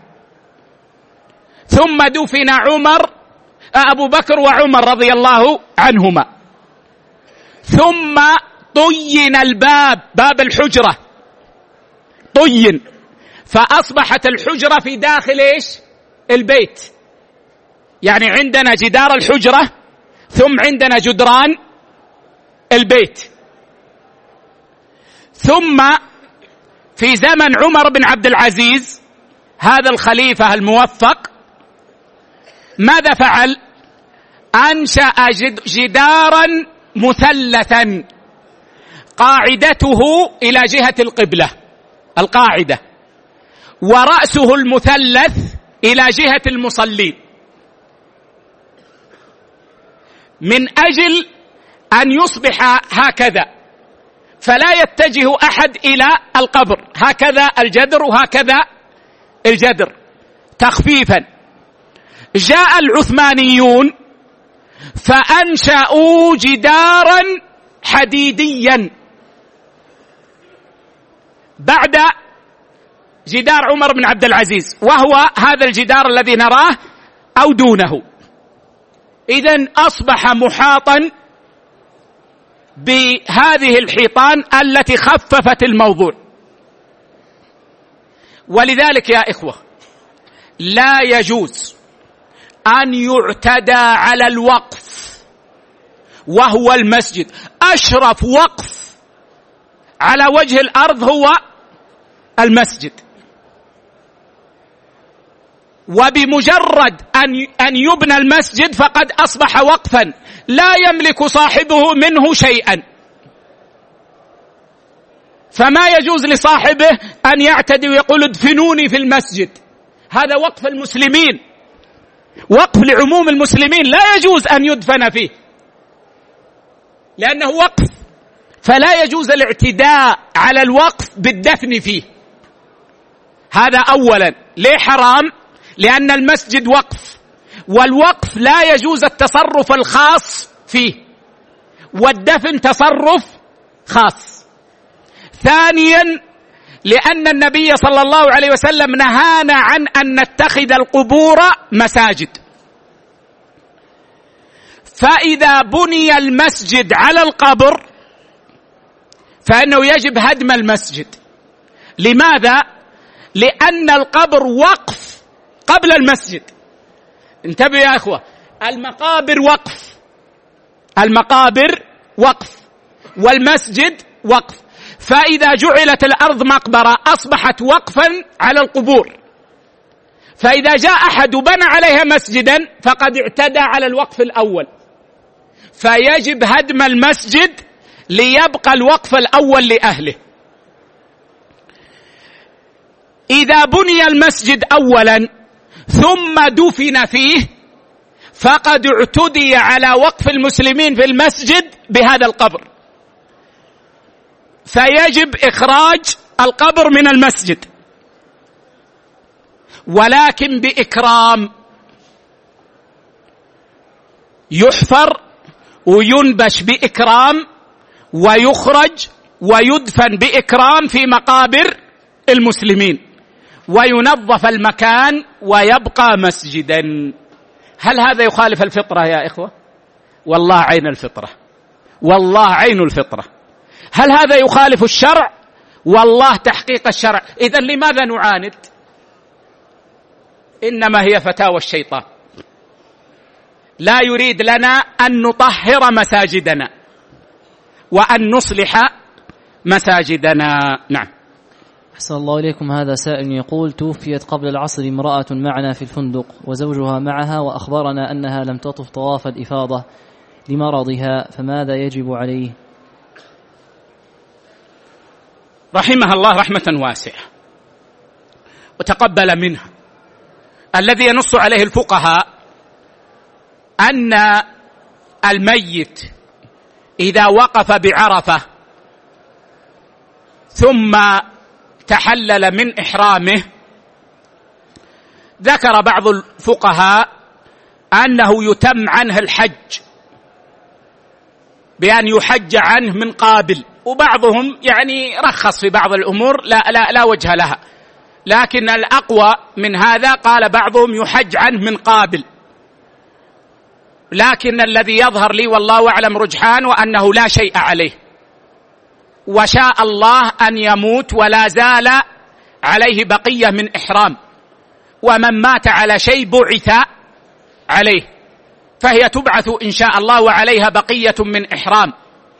ثم دفن أبو بكر وعمر رضي الله عنهما، ثم طين باب الحجرة طين، فأصبحت الحجرة في داخل البيت. يعني عندنا جدار الحجرة ثم عندنا جدران البيت. ثم في زمن عمر بن عبد العزيز هذا الخليفة الموفق ماذا فعل؟ أنشأ جدارا مثلثا قاعدته إلى جهة القبلة، القاعدة، ورأسه المثلث إلى جهة المصلين، من أجل أن يصبح هكذا فلا يتجه أحد إلى القبر، هكذا الجدر وهكذا الجدر تخفيفا. جاء العثمانيون فأنشأوا جدارا حديديا بعد جدار عمر بن عبد العزيز، وهو هذا الجدار الذي نراه أو دونه. إذن أصبح محاطا بهذه الحيطان التي خففت الموضوع. ولذلك يا إخوة لا يجوز أن يعتدى على الوقف، وهو المسجد. أشرف وقف على وجه الأرض هو المسجد، وبمجرد أن يبنى المسجد فقد أصبح وقفا لا يملك صاحبه منه شيئا، فما يجوز لصاحبه أن يعتدي ويقول ادفنوني في المسجد. هذا وقف المسلمين، وقف لعموم المسلمين، لا يجوز أن يدفن فيه لأنه وقف، فلا يجوز الاعتداء على الوقف بالدفن فيه. هذا أولا. ليه حرام؟ لأن المسجد وقف، والوقف لا يجوز التصرف الخاص فيه، والدفن تصرف خاص. ثانيا لأن النبي صلى الله عليه وسلم نهانا عن أن نتخذ القبور مساجد، فإذا بني المسجد على القبر فإنه يجب هدم المسجد. لماذا؟ لأن القبر وقف قبل المسجد. انتبهوا يا أخوة، المقابر وقف، المقابر وقف والمسجد وقف، فإذا جعلت الأرض مقبرة أصبحت وقفا على القبور، فإذا جاء أحد وبنى عليها مسجدا فقد اعتدى على الوقف الأول، فيجب هدم المسجد ليبقى الوقف الأول لأهله. إذا بني المسجد أولا ثم دفن فيه فقد اعتدي على وقف المسلمين في المسجد بهذا القبر، فيجب إخراج القبر من المسجد، ولكن بإكرام، يحفر وينبش بإكرام ويخرج ويدفن بإكرام في مقابر المسلمين، وينظف المكان ويبقى مسجدا. هل هذا يخالف الفطرة يا إخوة؟ والله عين الفطرة، والله عين الفطرة. هل هذا يخالف الشرع؟ والله تحقيق الشرع. إذن لماذا نعاند؟ إنما هي فتاوى الشيطان، لا يريد لنا أن نطهر مساجدنا وأن نصلح مساجدنا. نعم. أحسن الله إليكم. هذا سائل يقول: توفيت قبل العصر امرأة معنا في الفندق وزوجها معها، وأخبرنا أنها لم تطف طواف الإفاضة لمرضها، فماذا يجب عليه؟ رحمها الله رحمة واسعة وتقبل منها. الذي ينص عليه الفقهاء أن الميت إذا وقف بعرفة ثم تحلل من إحرامه، ذكر بعض الفقهاء أنه يتم عنه الحج بأن يحج عنه من قابل، وبعضهم يعني رخص في بعض الأمور لا وجه لها، لكن الأقوى من هذا قال بعضهم يحج عنه من قابل. لكن الذي يظهر لي والله أعلم رجحان وأنه لا شيء عليه، وشاء الله أن يموت ولا زال عليه بقية من إحرام، ومن مات على شيء بعث عليه، فهي تبعث إن شاء الله وعليها بقية من إحرام،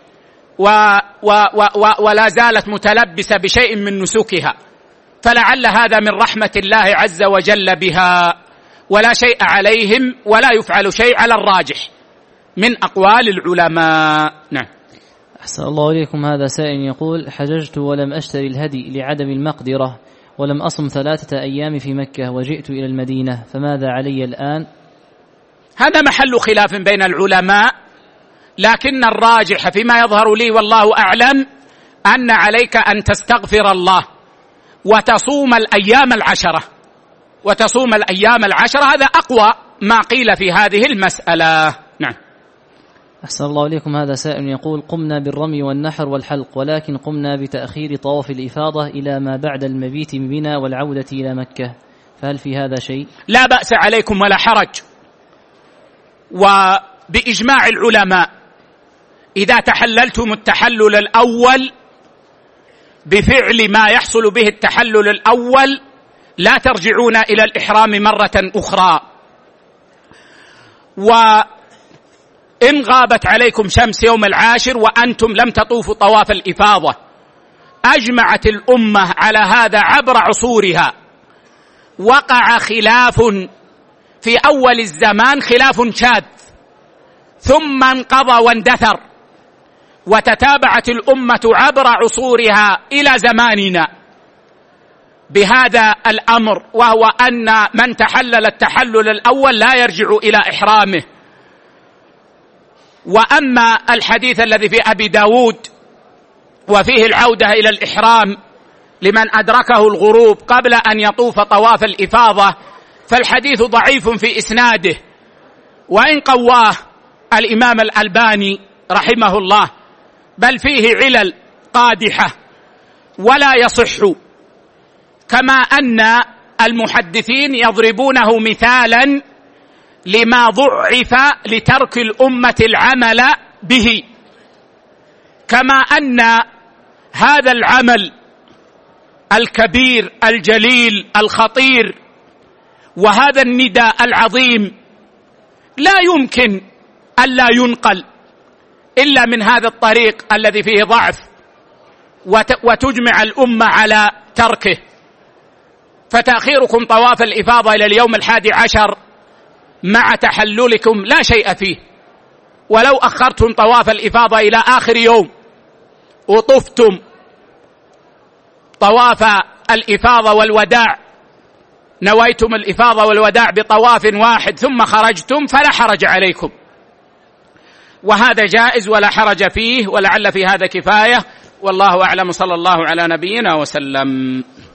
ولا زالت متلبسة بشيء من نسكها، فلعل هذا من رحمة الله عز وجل بها، ولا شيء عليهم ولا يفعل شيء على الراجح من أقوال العلماء. نعم. أحسن الله إليكم. هذا سائل يقول: حججت ولم أشتري الهدي لعدم المقدرة، ولم أصم 3 أيام في مكة وجئت إلى المدينة، فماذا علي الآن؟ هذا محل خلاف بين العلماء، لكن الراجح فيما يظهر لي والله أعلم أن عليك أن تستغفر الله وتصوم الأيام العشرة، وتصوم الأيام العشرة، هذا أقوى ما قيل في هذه المسألة. نعم. أحسن الله إليكم. هذا سائل يقول: قمنا بالرمي والنحر والحلق، ولكن قمنا بتأخير طواف الإفاضة إلى ما بعد المبيت بنا والعودة إلى مكة، فهل في هذا شيء؟ لا بأس عليكم ولا حرج، وبإجماع العلماء إذا تحللتم التحلل الأول بفعل ما يحصل به التحلل الأول لا ترجعون إلى الإحرام مرة أخرى. وإن غابت عليكم شمس يوم العاشر وأنتم لم تطوفوا طواف الإفاضة، أجمعت الأمة على هذا عبر عصورها. وقع خلاف في أول الزمان، خلاف شاذ، ثم انقضى واندثر، وتتابعت الأمة عبر عصورها إلى زماننا بهذا الأمر، وهو أن من تحلل التحلل الأول لا يرجع إلى إحرامه. وأما الحديث الذي في أبي داود وفيه العودة إلى الإحرام لمن أدركه الغروب قبل أن يطوف طواف الإفاضة، فالحديث ضعيف في إسناده، وإن قواه الإمام الألباني رحمه الله، بل فيه علل قادحة ولا يصح، كما أن المحدثين يضربونه مثالا لما ضعف لترك الأمة العمل به، كما أن هذا العمل الكبير الجليل الخطير وهذا النداء العظيم لا يمكن ألا ينقل إلا من هذا الطريق الذي فيه ضعف وتجمع الأمة على تركه. فتأخيركم طواف الإفاضة إلى اليوم 11 مع تحللكم لا شيء فيه، ولو أخرتم طواف الإفاضة إلى آخر يوم وطفتم طواف الإفاضة والوداع، نويتم الإفاضة والوداع بطواف واحد ثم خرجتم فلا حرج عليكم، وهذا جائز ولا حرج فيه، ولعل في هذا كفاية، والله أعلم. صلى الله على نبينا وسلم.